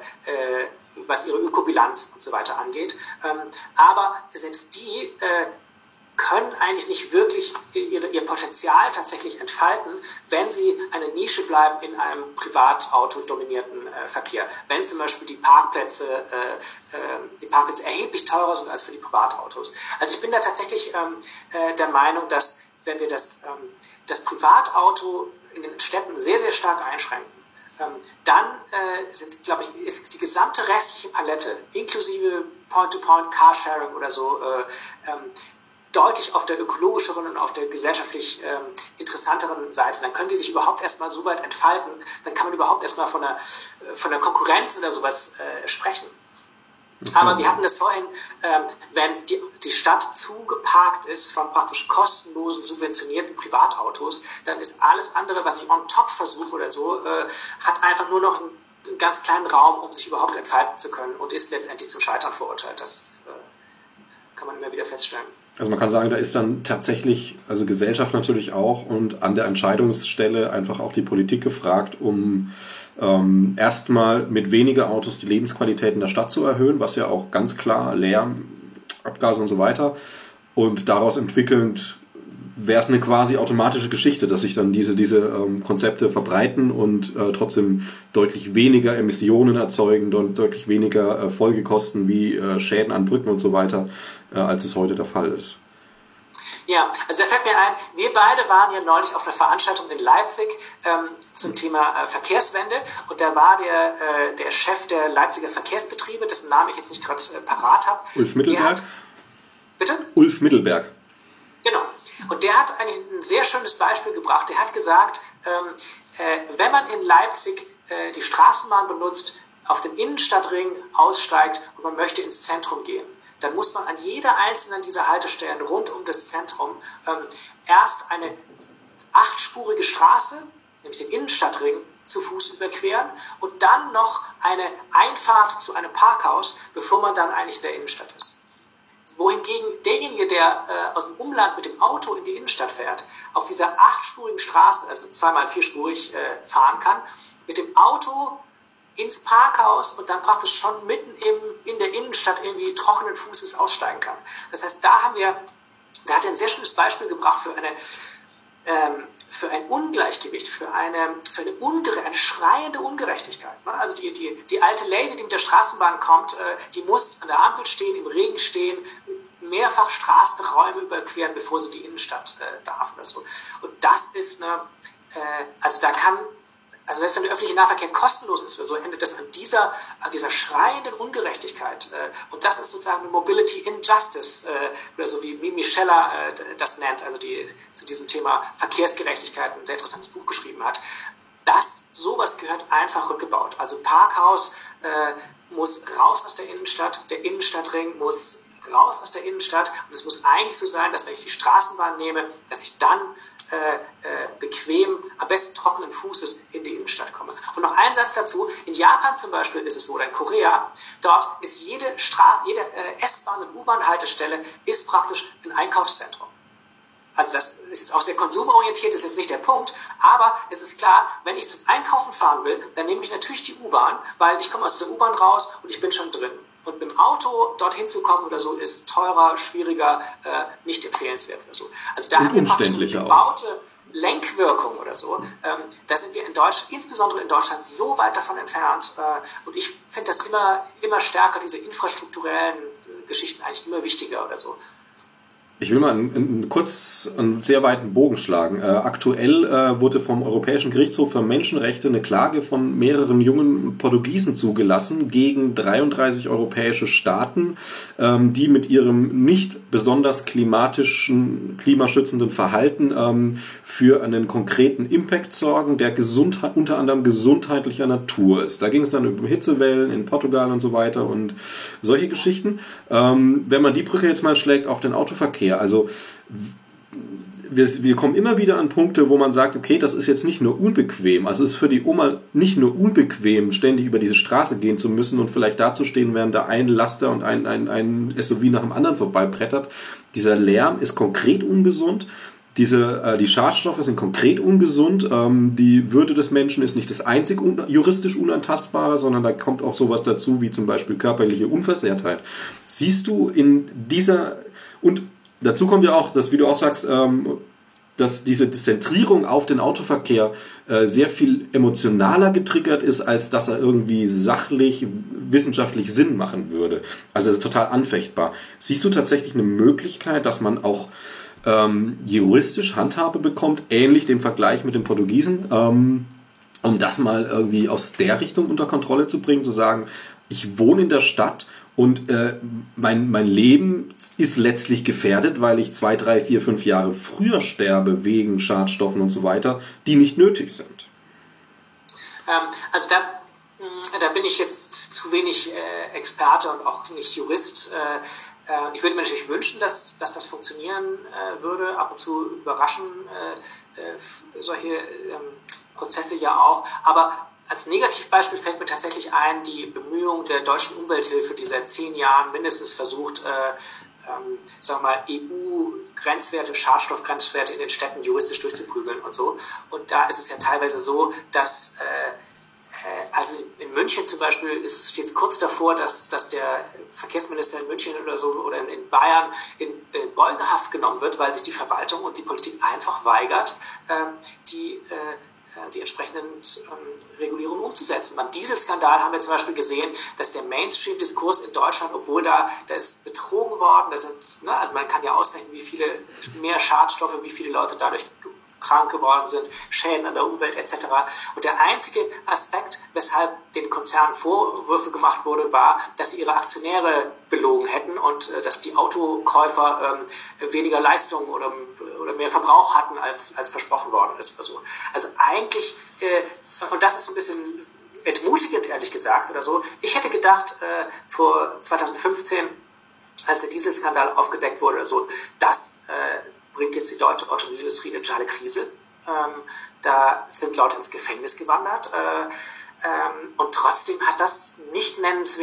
was ihre Ökobilanz und so weiter angeht. Aber selbst die können eigentlich nicht wirklich ihr Potenzial tatsächlich entfalten, wenn sie eine Nische bleiben in einem Privatauto-dominierten Verkehr. Wenn zum Beispiel die Parkplätze erheblich teurer sind als für die Privatautos. Also ich bin da tatsächlich der Meinung, dass wenn wir das Privatauto in den Städten sehr, sehr stark einschränken, dann ist die gesamte restliche Palette, inklusive Point-to-Point, Carsharing oder so, deutlich auf der ökologischeren und auf der gesellschaftlich interessanteren Seite. Dann können die sich überhaupt erstmal so weit entfalten, dann kann man überhaupt erstmal von der Konkurrenz oder sowas sprechen. Okay. Aber wir hatten das vorhin, wenn die Stadt zugeparkt ist von praktisch kostenlosen, subventionierten Privatautos, dann ist alles andere, was ich on top versuche oder so, hat einfach nur noch einen ganz kleinen Raum, um sich überhaupt entfalten zu können und ist letztendlich zum Scheitern verurteilt. Das kann man immer wieder feststellen.
Also man kann sagen, da ist dann tatsächlich, also Gesellschaft natürlich auch und an der Entscheidungsstelle einfach auch die Politik gefragt, um erstmal mit weniger Autos die Lebensqualität in der Stadt zu erhöhen, was ja auch ganz klar Lärm, Abgase und so weiter. Und daraus entwickelnd wäre es eine quasi automatische Geschichte, dass sich dann diese Konzepte verbreiten und trotzdem deutlich weniger Emissionen erzeugen, deutlich weniger Folgekosten wie Schäden an Brücken und so weiter, als es heute der Fall ist.
Ja, also da fällt mir ein, wir beide waren ja neulich auf einer Veranstaltung in Leipzig zum Thema Verkehrswende und da war der Chef der Leipziger Verkehrsbetriebe, dessen Namen ich jetzt nicht gerade parat habe.
Ulf Mittelberg?
Bitte?
Ulf Mittelberg.
Genau. Und der hat eigentlich ein sehr schönes Beispiel gebracht. Der hat gesagt, wenn man in Leipzig die Straßenbahn benutzt, auf dem Innenstadtring aussteigt und man möchte ins Zentrum gehen, dann muss man an jeder einzelnen dieser Haltestellen rund um das Zentrum erst eine 8-spurige Straße, nämlich den Innenstadtring, zu Fuß überqueren und dann noch eine Einfahrt zu einem Parkhaus, bevor man dann eigentlich in der Innenstadt ist. Wohingegen derjenige, der aus dem Umland mit dem Auto in die Innenstadt fährt, auf dieser 8-spurigen Straße, also 2x4-spurig fahren kann, mit dem Auto ins Parkhaus und dann praktisch schon mitten in der Innenstadt irgendwie trockenen Fußes aussteigen kann. Das heißt, da hat er ein sehr schönes Beispiel gebracht für ein Ungleichgewicht, für eine schreiende Ungerechtigkeit. Also die alte Lady, die mit der Straßenbahn kommt, die muss an der Ampel stehen, im Regen stehen, mehrfach Straßenräume überqueren, bevor sie die Innenstadt darf oder so. Und das ist also selbst wenn der öffentliche Nahverkehr kostenlos ist, so endet das an dieser schreienden Ungerechtigkeit. Und das ist sozusagen eine Mobility Injustice, oder so wie Mimi Scheller das nennt, also die zu diesem Thema Verkehrsgerechtigkeit ein sehr interessantes Buch geschrieben hat. Sowas gehört einfach rückgebaut. Also Parkhaus muss raus aus der Innenstadt, der Innenstadtring muss raus aus der Innenstadt und es muss eigentlich so sein, dass wenn ich die Straßenbahn nehme, dass ich dann bequem, am besten trockenen Fußes in die Innenstadt komme. Und noch ein Satz dazu, in Japan zum Beispiel ist es so, oder in Korea, dort ist jede S-Bahn- und U-Bahn-Haltestelle ist praktisch ein Einkaufszentrum. Also das ist jetzt auch sehr konsumorientiert, ist jetzt nicht der Punkt, aber es ist klar, wenn ich zum Einkaufen fahren will, dann nehme ich natürlich die U-Bahn, weil ich komme aus der U-Bahn raus und ich bin schon drin. Und mit dem Auto dorthin zu kommen oder so ist teurer, schwieriger, nicht empfehlenswert oder so. Also da haben wir praktisch so gebaute Lenkwirkung oder so, da sind wir insbesondere in Deutschland, so weit davon entfernt. Und ich finde das immer stärker, diese infrastrukturellen Geschichten eigentlich immer wichtiger oder so.
Ich will mal kurz einen sehr weiten Bogen schlagen. Aktuell wurde vom Europäischen Gerichtshof für Menschenrechte eine Klage von mehreren jungen Portugiesen zugelassen gegen 33 europäische Staaten, die mit ihrem nicht besonders klimaschützenden Verhalten für einen konkreten Impact sorgen, der unter anderem gesundheitlicher Natur ist. Da ging es dann um Hitzewellen in Portugal und so weiter und solche Geschichten. Wenn man die Brücke jetzt mal schlägt auf den Autoverkehr, also wir kommen immer wieder an Punkte, wo man sagt, okay, das ist jetzt nicht nur unbequem, also es ist für die Oma nicht nur unbequem, ständig über diese Straße gehen zu müssen und vielleicht dazustehen, während da ein Laster und ein SUV nach dem anderen vorbeibrettert. Dieser Lärm ist konkret ungesund. Die Schadstoffe sind konkret ungesund. Die Würde des Menschen ist nicht das einzig juristisch Unantastbare, sondern da kommt auch sowas dazu, wie zum Beispiel körperliche Unversehrtheit. Siehst du in dieser... Und dazu kommt ja auch, dass, wie du auch sagst, dass diese Zentrierung auf den Autoverkehr sehr viel emotionaler getriggert ist, als dass er irgendwie sachlich, wissenschaftlich Sinn machen würde. Also es ist total anfechtbar. Siehst du tatsächlich eine Möglichkeit, dass man auch juristisch Handhabe bekommt, ähnlich dem Vergleich mit den Portugiesen, um das mal irgendwie aus der Richtung unter Kontrolle zu bringen, zu sagen, ich wohne in der Stadt und mein Leben ist letztlich gefährdet, weil ich 2, 3, 4, 5 Jahre früher sterbe wegen Schadstoffen und so weiter, die nicht nötig sind.
Also da bin ich jetzt zu wenig Experte und auch nicht Jurist. Ich würde mir natürlich wünschen, dass das funktionieren würde. Ab und zu überraschen solche Prozesse ja auch. Aber als Negativbeispiel fällt mir tatsächlich ein, die Bemühungen der deutschen Umwelthilfe, die seit 10 Jahren mindestens versucht, sagen wir mal, EU-Grenzwerte, Schadstoffgrenzwerte in den Städten juristisch durchzuprügeln und so. Und da ist es ja teilweise so, dass also in München zum Beispiel steht es kurz davor, dass der Verkehrsminister in München oder so oder in Bayern in Beugehaft genommen wird, weil sich die Verwaltung und die Politik einfach weigert, die entsprechenden Regulierungen umzusetzen. Beim Dieselskandal haben wir zum Beispiel gesehen, dass der Mainstream-Diskurs in Deutschland, obwohl da ist betrogen worden, also man kann ja ausrechnen, wie viele mehr Schadstoffe, wie viele Leute dadurch krank geworden sind, Schäden an der Umwelt etc. Und der einzige Aspekt, weshalb den Konzernen Vorwürfe gemacht wurde, war, dass sie ihre Aktionäre belogen hätten und dass die Autokäufer weniger Leistung oder mehr Verbrauch hatten, als versprochen worden ist. Also eigentlich, und das ist so ein bisschen entmutigend, ehrlich gesagt, oder so. Ich hätte gedacht, vor 2015, als der Dieselskandal aufgedeckt wurde, oder so, das bringt jetzt die deutsche Automobilindustrie in eine totale Krise. Da sind Leute ins Gefängnis gewandert. Und trotzdem hat das nicht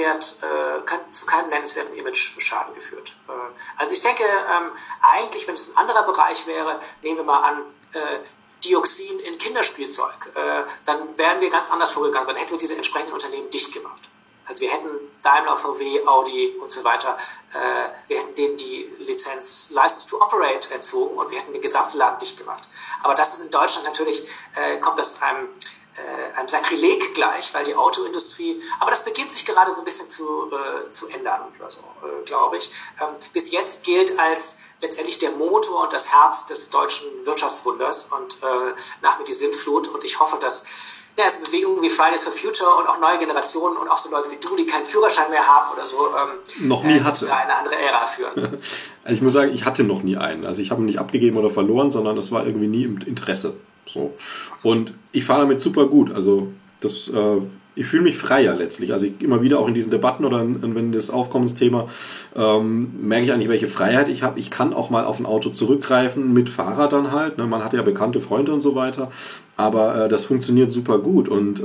zu keinem nennenswerten Image-Schaden geführt. Also ich denke, eigentlich, wenn es ein anderer Bereich wäre, nehmen wir mal an, Dioxin in Kinderspielzeug, dann wären wir ganz anders vorgegangen. Dann hätten wir diese entsprechenden Unternehmen dicht gemacht. Also wir hätten Daimler, VW, Audi und so weiter, wir hätten denen die License to Operate entzogen und wir hätten den gesamten Laden dicht gemacht. Aber das ist in Deutschland natürlich, kommt das einem Sakrileg gleich, weil die Autoindustrie, aber das beginnt sich gerade so ein bisschen zu ändern, oder so, glaube ich. Bis jetzt gilt als letztendlich der Motor und das Herz des deutschen Wirtschaftswunders und nach mir die Sintflut, und ich hoffe, dass also Bewegungen wie Fridays for Future und auch neue Generationen und auch so Leute wie du, die keinen Führerschein mehr haben oder so,
noch nie hatte.
Da eine andere Ära führen.
Also ich muss sagen, ich hatte noch nie einen. Also ich habe ihn nicht abgegeben oder verloren, sondern das war irgendwie nie im Interesse. So. Und ich fahre damit super gut. Also das, ich fühle mich freier letztlich. Also ich immer wieder auch in diesen Debatten oder wenn das Aufkommensthema, merke ich eigentlich, welche Freiheit ich habe. Ich kann auch mal auf ein Auto zurückgreifen, mit Fahrrad dann halt. Ne? Man hat ja bekannte Freunde und so weiter. Aber das funktioniert super gut. Und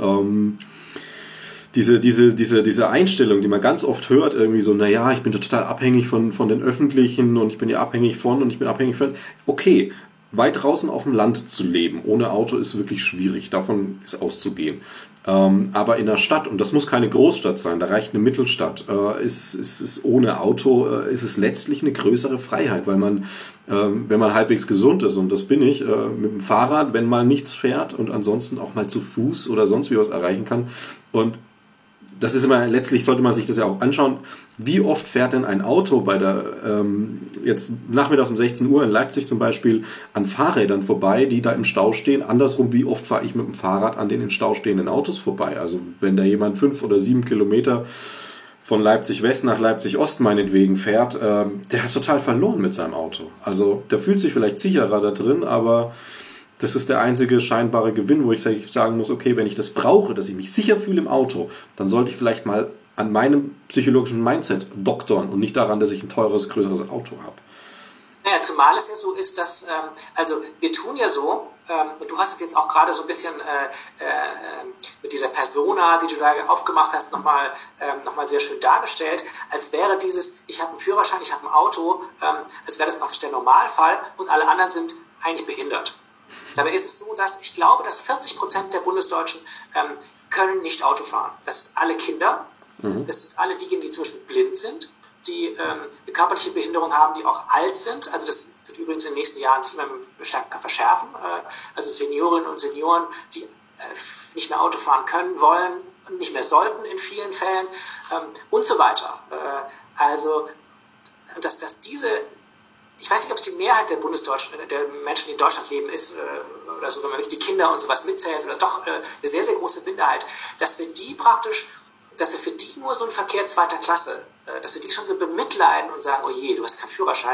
diese Einstellung, die man ganz oft hört, irgendwie so, naja, ich bin total abhängig von den Öffentlichen und ich bin ja abhängig von und ich bin abhängig von. Okay, weit draußen auf dem Land zu leben ohne Auto ist wirklich schwierig. Davon ist auszugehen. Aber in der Stadt, und das muss keine Großstadt sein, da reicht eine Mittelstadt, ist ohne Auto ist es letztlich eine größere Freiheit, weil man, wenn man halbwegs gesund ist, und das bin ich, mit dem Fahrrad, wenn mal nichts fährt und ansonsten auch mal zu Fuß oder sonst wie was erreichen kann. Und das ist immer, letztlich sollte man sich das ja auch anschauen, wie oft fährt denn ein Auto bei der, jetzt nachmittags um 16 Uhr in Leipzig zum Beispiel, an Fahrrädern vorbei, die da im Stau stehen. Andersrum, wie oft fahre ich mit dem Fahrrad an den in Stau stehenden Autos vorbei? Also wenn da jemand 5 oder 7 Kilometer von Leipzig West nach Leipzig Ost meinetwegen fährt, der hat total verloren mit seinem Auto. Also der fühlt sich vielleicht sicherer da drin, aber das ist der einzige scheinbare Gewinn, wo ich sagen muss, okay, wenn ich das brauche, dass ich mich sicher fühle im Auto, dann sollte ich vielleicht mal an meinem psychologischen Mindset doktern und nicht daran, dass ich ein teures, größeres Auto habe.
Naja, zumal es ja so ist, dass, also wir tun ja so, und du hast es jetzt auch gerade so ein bisschen mit dieser Persona, die du da aufgemacht hast, nochmal sehr schön dargestellt, als wäre dieses, ich habe einen Führerschein, ich habe ein Auto, als wäre das praktisch der Normalfall und alle anderen sind eigentlich behindert. Dabei ist es so, dass ich glaube, dass 40% der Bundesdeutschen können nicht Auto fahren. Das sind alle Kinder, das sind alle diejenigen, die zum Beispiel blind sind, die eine körperliche Behinderung haben, die auch alt sind. Also das wird übrigens in den nächsten Jahren sich immer verschärfen. Also Seniorinnen und Senioren, die nicht mehr Auto fahren können, wollen und nicht mehr sollten in vielen Fällen und so weiter. Also dass diese, ich weiß nicht, ob es die Mehrheit der Bundesdeutschen, der Menschen, die in Deutschland leben, ist oder so, wenn man wirklich die Kinder und sowas mitzählt, oder doch eine sehr, sehr große Minderheit, dass wir für die nur so einen Verkehr zweiter Klasse, dass wir die schon so bemitleiden und sagen, oh je, du hast keinen Führerschein,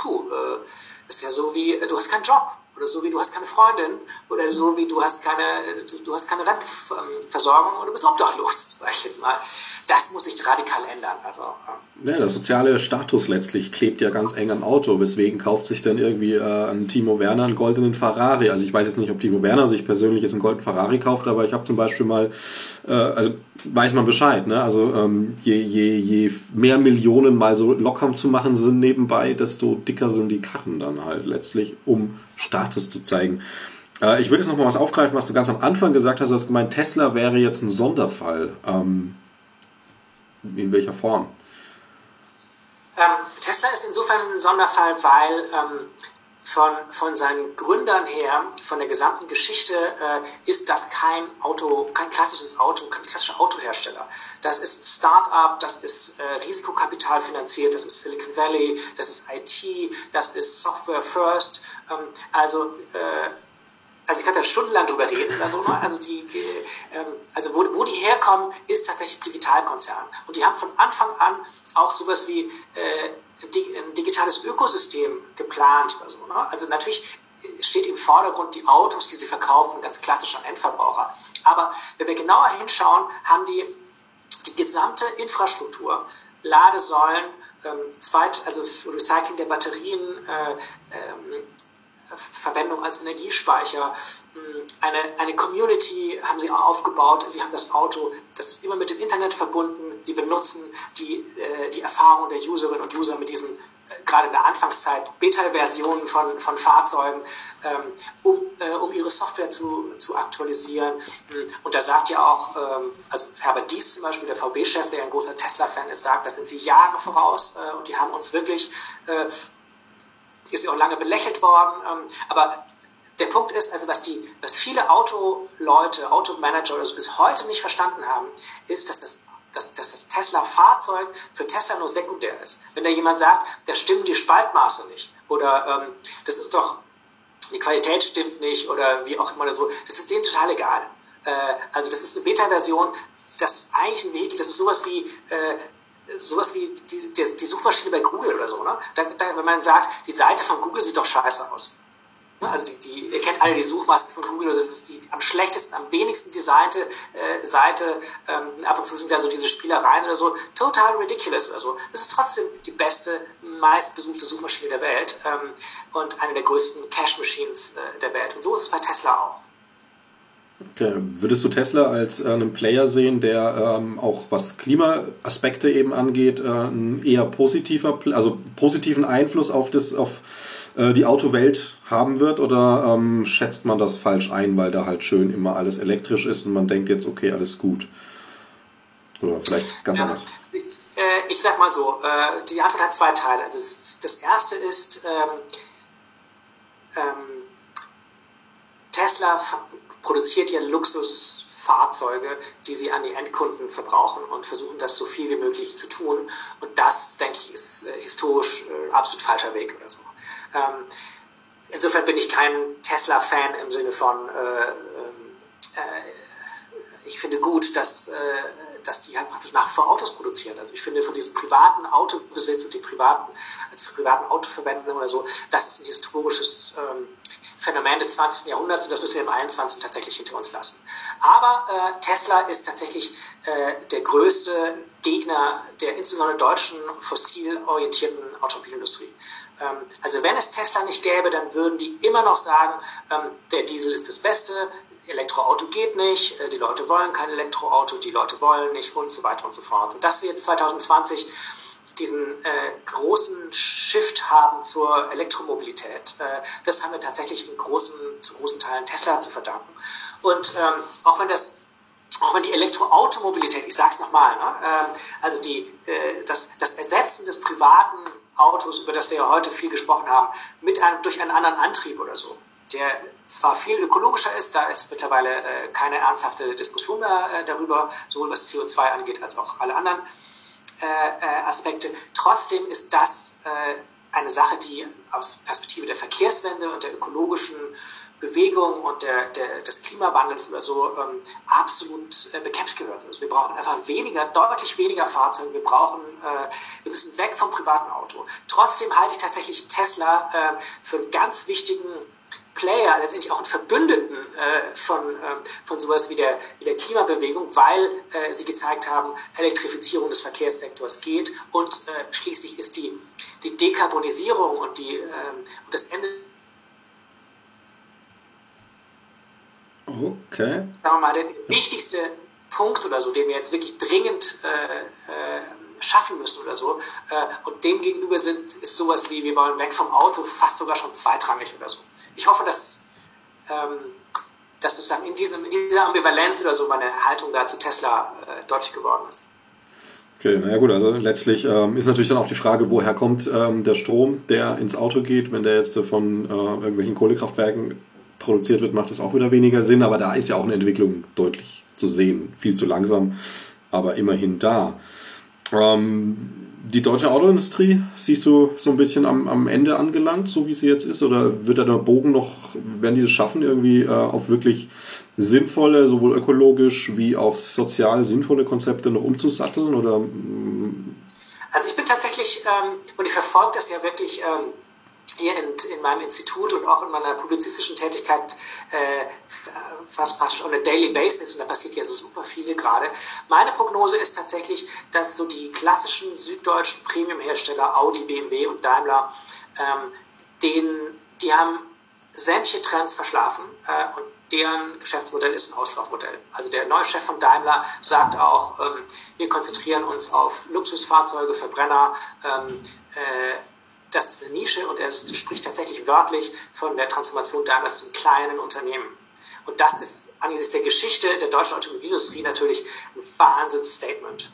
das ist ja so wie, du hast keinen Job, oder so wie, du hast keine Freundin, oder so wie, du hast keine Rentenversorgung und du bist obdachlos, sag ich jetzt mal. Das muss sich radikal ändern. Also,
ja, der soziale Status letztlich klebt ja ganz eng am Auto. Weswegen kauft sich dann irgendwie ein Timo Werner einen goldenen Ferrari? Also ich weiß jetzt nicht, ob Timo Werner sich persönlich jetzt einen goldenen Ferrari kauft, aber ich habe zum Beispiel mal, also weiß man Bescheid, ne? Also je mehr Millionen mal so locker zu machen sind nebenbei, desto dicker sind die Karren dann halt letztlich, um Status zu zeigen. Ich will jetzt noch mal was aufgreifen, was du ganz am Anfang gesagt hast. Du hast gemeint, Tesla wäre jetzt ein Sonderfall. In welcher Form?
Tesla ist insofern ein Sonderfall, weil von seinen Gründern her, von der gesamten Geschichte, ist das kein klassischer Autohersteller. Das ist ein Start-up, das ist Risikokapital finanziert, das ist Silicon Valley, das ist IT, das ist Software First. Also ich kann da stundenlang drüber reden oder so, ne? Also wo die herkommen, ist tatsächlich Digitalkonzern. Und die haben von Anfang an auch sowas wie ein digitales Ökosystem geplant oder so, ne? Also natürlich steht im Vordergrund die Autos, die sie verkaufen, ganz klassisch an Endverbraucher. Aber wenn wir genauer hinschauen, haben die gesamte Infrastruktur, Ladesäulen, also Recycling der Batterien, Verwendung als Energiespeicher, eine Community haben sie aufgebaut, sie haben das Auto, das ist immer mit dem Internet verbunden, sie benutzen die Erfahrung der Userinnen und User mit diesen, gerade in der Anfangszeit, Beta-Versionen von Fahrzeugen, um ihre Software zu aktualisieren. Und da sagt ja auch, also Herbert Diess zum Beispiel, der VW-Chef, der ein großer Tesla-Fan ist, sagt, da sind sie Jahre voraus und die haben uns wirklich ist ja auch lange belächelt worden, aber der Punkt ist, also was viele Automanager oder so bis heute nicht verstanden haben, ist, dass das Tesla-Fahrzeug für Tesla nur sekundär ist. Wenn da jemand sagt, da stimmen die Spaltmaße nicht oder das ist doch, die Qualität stimmt nicht oder wie auch immer oder so, das ist denen total egal. Also das ist eine Beta-Version, das ist eigentlich ein Vehikel, das ist sowas wie die Suchmaschine bei Google oder so, ne? Wenn man sagt, die Seite von Google sieht doch scheiße aus. Also ihr kennt alle die Suchmasken von Google, das ist die am schlechtesten, am wenigsten designte Seite, ab und zu sind dann so diese Spielereien oder so, total ridiculous oder so. Das ist trotzdem die beste, meistbesuchte Suchmaschine der Welt und eine der größten Cash-Machines der Welt. Und so ist es bei Tesla auch.
Okay. Würdest du Tesla als einen Player sehen, der auch was Klimaaspekte eben angeht, einen eher positiven Einfluss auf die Autowelt haben wird, oder schätzt man das falsch ein, weil da halt schön immer alles elektrisch ist und man denkt jetzt, okay, alles gut? Oder vielleicht ganz anders.
Ich sag mal so, die Antwort hat zwei Teile. Also das erste ist, Tesla produziert ja Luxusfahrzeuge, die sie an die Endkunden verbrauchen und versuchen das so viel wie möglich zu tun. Und das, denke ich, ist historisch absolut falscher Weg oder so. Insofern bin ich kein Tesla-Fan im Sinne von, ich finde gut, dass die halt praktisch nach wie vor Autos produzieren. Also ich finde von diesem privaten Autobesitz und die privaten Autoverwendung oder so, das ist ein historisches Phänomen des 20. Jahrhunderts und das müssen wir im 21. tatsächlich hinter uns lassen. Aber Tesla ist tatsächlich der größte Gegner der insbesondere deutschen fossil orientierten Automobilindustrie. Also wenn es Tesla nicht gäbe, dann würden die immer noch sagen, der Diesel ist das Beste, Elektroauto geht nicht, die Leute wollen kein Elektroauto, die Leute wollen nicht und so weiter und so fort. Und dass wir jetzt 2020 diesen großen Shift haben zur Elektromobilität, das haben wir tatsächlich zu großen Teilen Tesla zu verdanken. Und auch wenn die Elektroautomobilität, ich sage es nochmal, also das Ersetzen des privaten Autos, über das wir ja heute viel gesprochen haben, durch einen anderen Antrieb oder so, der zwar viel ökologischer ist, da ist mittlerweile keine ernsthafte Diskussion mehr darüber, sowohl was CO2 angeht, als auch alle anderen Aspekte. Trotzdem ist das eine Sache, die aus Perspektive der Verkehrswende und der ökologischen Bewegung und des Klimawandels oder so absolut bekämpft gehört. Also wir brauchen einfach deutlich weniger Fahrzeuge. Wir müssen weg vom privaten Auto. Trotzdem halte ich tatsächlich Tesla für einen ganz wichtigen Player, letztendlich auch einen Verbündeten von sowas wie der Klimabewegung, weil sie gezeigt haben, Elektrifizierung des Verkehrssektors geht und schließlich ist die Dekarbonisierung und das Ende.
Okay.
Sagen wir mal, der wichtigste Punkt oder so, den wir jetzt wirklich dringend schaffen müssen oder so, und dem gegenüber ist sowas wie, wir wollen weg vom Auto, fast sogar schon zweitrangig oder so. Ich hoffe, dass sozusagen in dieser Ambivalenz oder so meine Haltung da zu Tesla deutlich geworden ist.
Okay, naja gut, also letztlich ist natürlich dann auch die Frage, woher kommt der Strom, der ins Auto geht. Wenn der jetzt von irgendwelchen Kohlekraftwerken produziert wird, macht das auch wieder weniger Sinn. Aber da ist ja auch eine Entwicklung deutlich zu sehen. Viel zu langsam, aber immerhin da. Die deutsche Autoindustrie, siehst du so ein bisschen am Ende angelangt, so wie sie jetzt ist? Oder wird da der Bogen werden die das schaffen, irgendwie auf wirklich sinnvolle, sowohl ökologisch wie auch sozial sinnvolle Konzepte noch umzusatteln? Oder?
Also ich bin tatsächlich, und ich verfolge das ja wirklich hier in meinem Institut und auch in meiner publizistischen Tätigkeit fast on a daily basis, und da passiert ja so super viele gerade. Meine Prognose ist tatsächlich, dass so die klassischen süddeutschen Premium-Hersteller Audi, BMW und Daimler, die haben sämtliche Trends verschlafen und deren Geschäftsmodell ist ein Auslaufmodell. Also der neue Chef von Daimler sagt auch, wir konzentrieren uns auf Luxusfahrzeuge, Verbrenner, das ist eine Nische, und er spricht tatsächlich wörtlich von der Transformation Daimlers zum kleinen Unternehmen. Und das ist angesichts der Geschichte der deutschen Automobilindustrie natürlich ein Wahnsinnsstatement.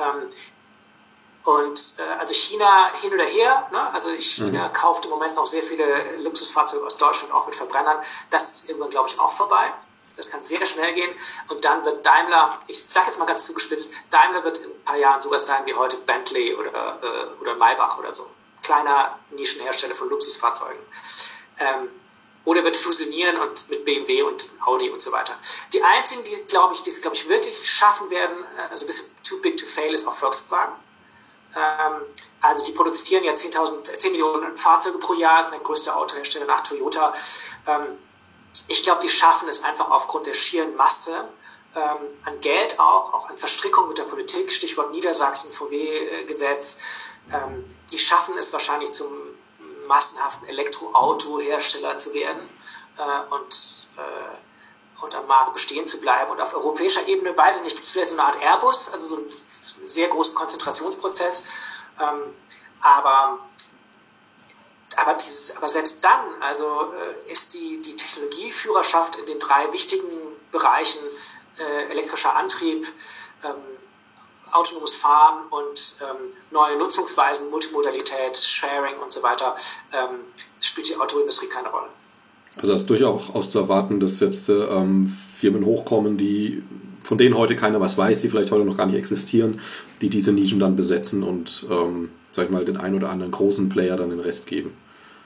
Also China hin oder her, ne? Also China kauft im Moment noch sehr viele Luxusfahrzeuge aus Deutschland, auch mit Verbrennern. Das ist irgendwann, glaube ich, auch vorbei. Das kann sehr schnell gehen. Und dann wird Daimler, ich sage jetzt mal ganz zugespitzt, Daimler wird in ein paar Jahren sowas sein wie heute Bentley oder Maybach oder so. Kleiner Nischenhersteller von Luxusfahrzeugen. Oder wird fusionieren und mit BMW und Audi und so weiter. Die einzigen, die es, glaube ich, wirklich schaffen werden, also ein bisschen too big to fail, ist auch Volkswagen. Also die produzieren ja 10 Millionen Fahrzeuge pro Jahr, sind der größte Autohersteller nach Toyota. Ich glaube, die schaffen es einfach aufgrund der schieren Masse an Geld auch an Verstrickung mit der Politik, Stichwort Niedersachsen, VW-Gesetz. Die schaffen es wahrscheinlich zum massenhaften Elektroautohersteller zu werden und am Markt bestehen zu bleiben. Und auf europäischer Ebene, weiß ich nicht, gibt es vielleicht so eine Art Airbus, also so einen sehr großen Konzentrationsprozess. Aber aber selbst dann, also ist die Technologieführerschaft in den 3 wichtigen Bereichen elektrischer Antrieb, autonomes Fahren und neue Nutzungsweisen, Multimodalität, Sharing und so weiter, spielt die Autoindustrie keine Rolle.
Also es ist durchaus zu erwarten, dass jetzt Firmen hochkommen, von denen heute keiner was weiß, die vielleicht heute noch gar nicht existieren, die diese Nischen dann besetzen und, sag ich mal, den einen oder anderen großen Player dann den Rest geben.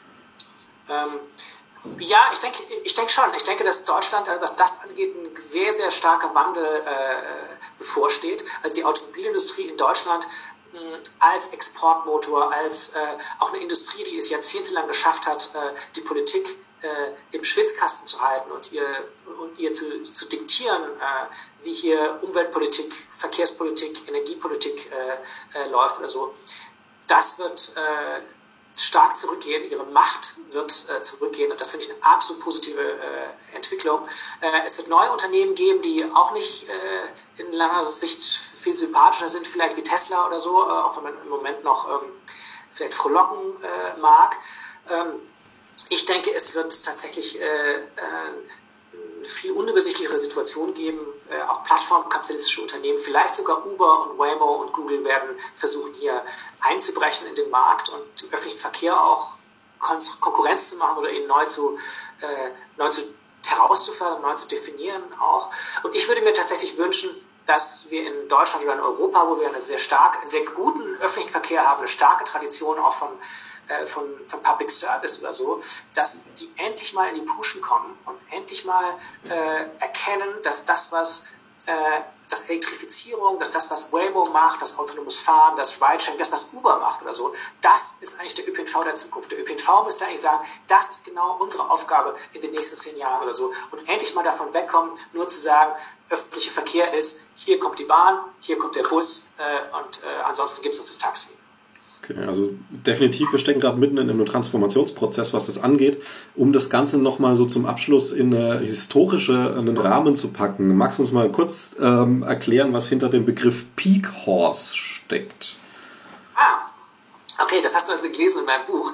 Ja, ich denke schon. Ich denke, dass Deutschland, was das angeht, ein sehr, sehr starker Wandel bevorsteht. Also die Automobilindustrie in Deutschland als Exportmotor, als auch eine Industrie, die es jahrzehntelang geschafft hat, die Politik im Schwitzkasten zu halten und ihr zu diktieren, wie hier Umweltpolitik, Verkehrspolitik, Energiepolitik läuft oder so. Das wird stark zurückgehen, ihre Macht wird zurückgehen und das finde ich eine absolut positive Entwicklung. Es wird neue Unternehmen geben, die auch nicht in langer Sicht viel sympathischer sind, vielleicht wie Tesla oder so, auch wenn man im Moment noch vielleicht frohlocken mag. Ich denke, es wird tatsächlich eine viel unübersichtlichere Situation geben. Auch plattformkapitalistische Unternehmen, vielleicht sogar Uber und Waymo und Google werden versuchen, hier einzubrechen in den Markt und den öffentlichen Verkehr auch Konkurrenz zu machen oder ihn neu herauszufördern, neu zu definieren auch. Und ich würde mir tatsächlich wünschen, dass wir in Deutschland oder in Europa, wo wir einen sehr guten öffentlichen Verkehr haben, eine starke Tradition auch von Public Service oder so, dass die endlich mal in die Puschen kommen und endlich mal erkennen, dass das Elektrifizierung, dass das, was Waymo macht, das autonomes Fahren, das Ridesharing, das, was Uber macht oder so, das ist eigentlich der ÖPNV der Zukunft. Der ÖPNV müsste eigentlich sagen, das ist genau unsere Aufgabe in den nächsten 10 Jahren oder so. Und endlich mal davon wegkommen, nur zu sagen, öffentlicher Verkehr ist, hier kommt die Bahn, hier kommt der Bus und ansonsten gibt es uns das Taxi.
Okay, also definitiv, wir stecken gerade mitten in einem Transformationsprozess, was das angeht. Um das Ganze nochmal so zum Abschluss in einen Rahmen zu packen, magst du uns mal kurz erklären, was hinter dem Begriff Peak Horse steckt?
Okay, das hast du also gelesen in meinem Buch.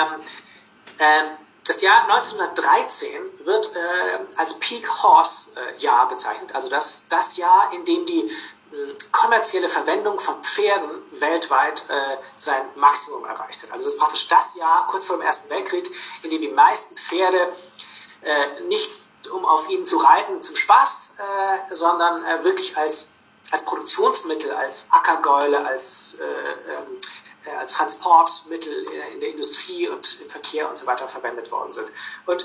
Das Jahr 1913 wird als Peak Horse Jahr bezeichnet, also das Jahr, in dem die kommerzielle Verwendung von Pferden weltweit sein Maximum erreicht hat. Also das ist praktisch das Jahr kurz vor dem Ersten Weltkrieg, in dem die meisten Pferde nicht um auf ihnen zu reiten zum Spaß, sondern wirklich als Produktionsmittel, als Ackergäule, als Transportmittel in der Industrie und im Verkehr und so weiter verwendet worden sind. Und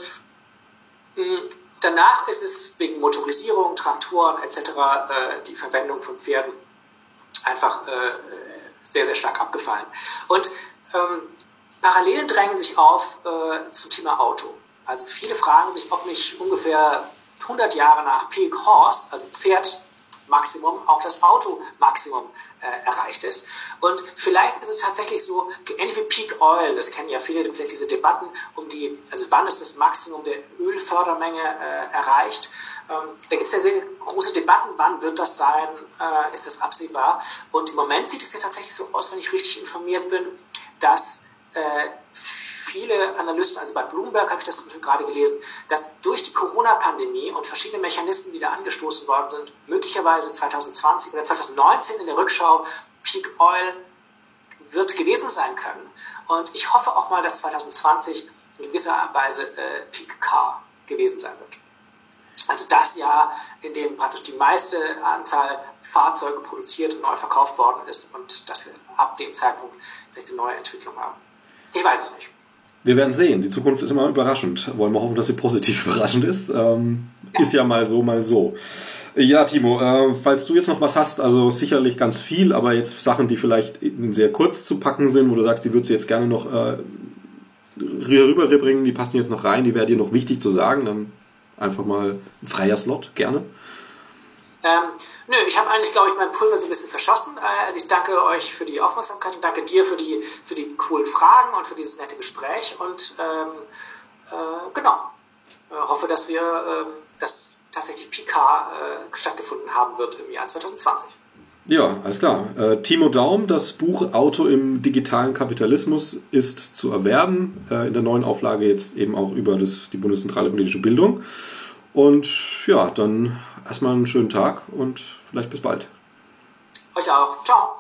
danach ist es wegen Motorisierung, Traktoren etc. Die Verwendung von Pferden einfach sehr, sehr stark abgefallen. Und Parallelen drängen sich auf zum Thema Auto. Also viele fragen sich, ob nicht ungefähr 100 Jahre nach Peak Horse, also Pferdmaximum, auch das Automaximum erreicht ist. Und vielleicht ist es tatsächlich so, ähnlich wie Peak Oil, das kennen ja viele, vielleicht diese Debatten also wann ist das Maximum der Ölfördermenge erreicht. Da gibt es ja sehr große Debatten, wann wird das sein, ist das absehbar. Und im Moment sieht es ja tatsächlich so aus, wenn ich richtig informiert bin, dass viele Analysten, also bei Bloomberg habe ich das gerade gelesen, dass durch die Corona-Pandemie und verschiedene Mechanismen, die da angestoßen worden sind, möglicherweise 2020 oder 2019 in der Rückschau Peak Oil wird gewesen sein können. Und ich hoffe auch mal, dass 2020 in gewisser Weise Peak Car gewesen sein wird. Also das Jahr, in dem praktisch die meiste Anzahl Fahrzeuge produziert und neu verkauft worden ist und dass wir ab dem Zeitpunkt vielleicht eine neue Entwicklung haben. Ich weiß es nicht.
Wir werden sehen. Die Zukunft ist immer überraschend. Wollen wir hoffen, dass sie positiv überraschend ist. Ist ja mal so, mal so. Ja, Timo, falls du jetzt noch was hast, also sicherlich ganz viel, aber jetzt Sachen, die vielleicht sehr kurz zu packen sind, wo du sagst, die würdest du jetzt gerne noch rüberbringen, die passen jetzt noch rein, die wäre dir noch wichtig zu sagen, dann einfach mal ein freier Slot, gerne.
Nö, ich habe eigentlich, glaube ich, mein Pulver so ein bisschen verschossen. Ich danke euch für die Aufmerksamkeit und danke dir für die coolen Fragen und für dieses nette Gespräch und hoffe, dass tatsächlich PK stattgefunden haben wird im Jahr 2020.
Ja, alles klar. Timo Daum, das Buch Auto im digitalen Kapitalismus ist zu erwerben. In der neuen Auflage jetzt eben auch über die Bundeszentrale politische Bildung. Und ja, dann erstmal einen schönen Tag und vielleicht bis bald.
Euch auch. Ciao.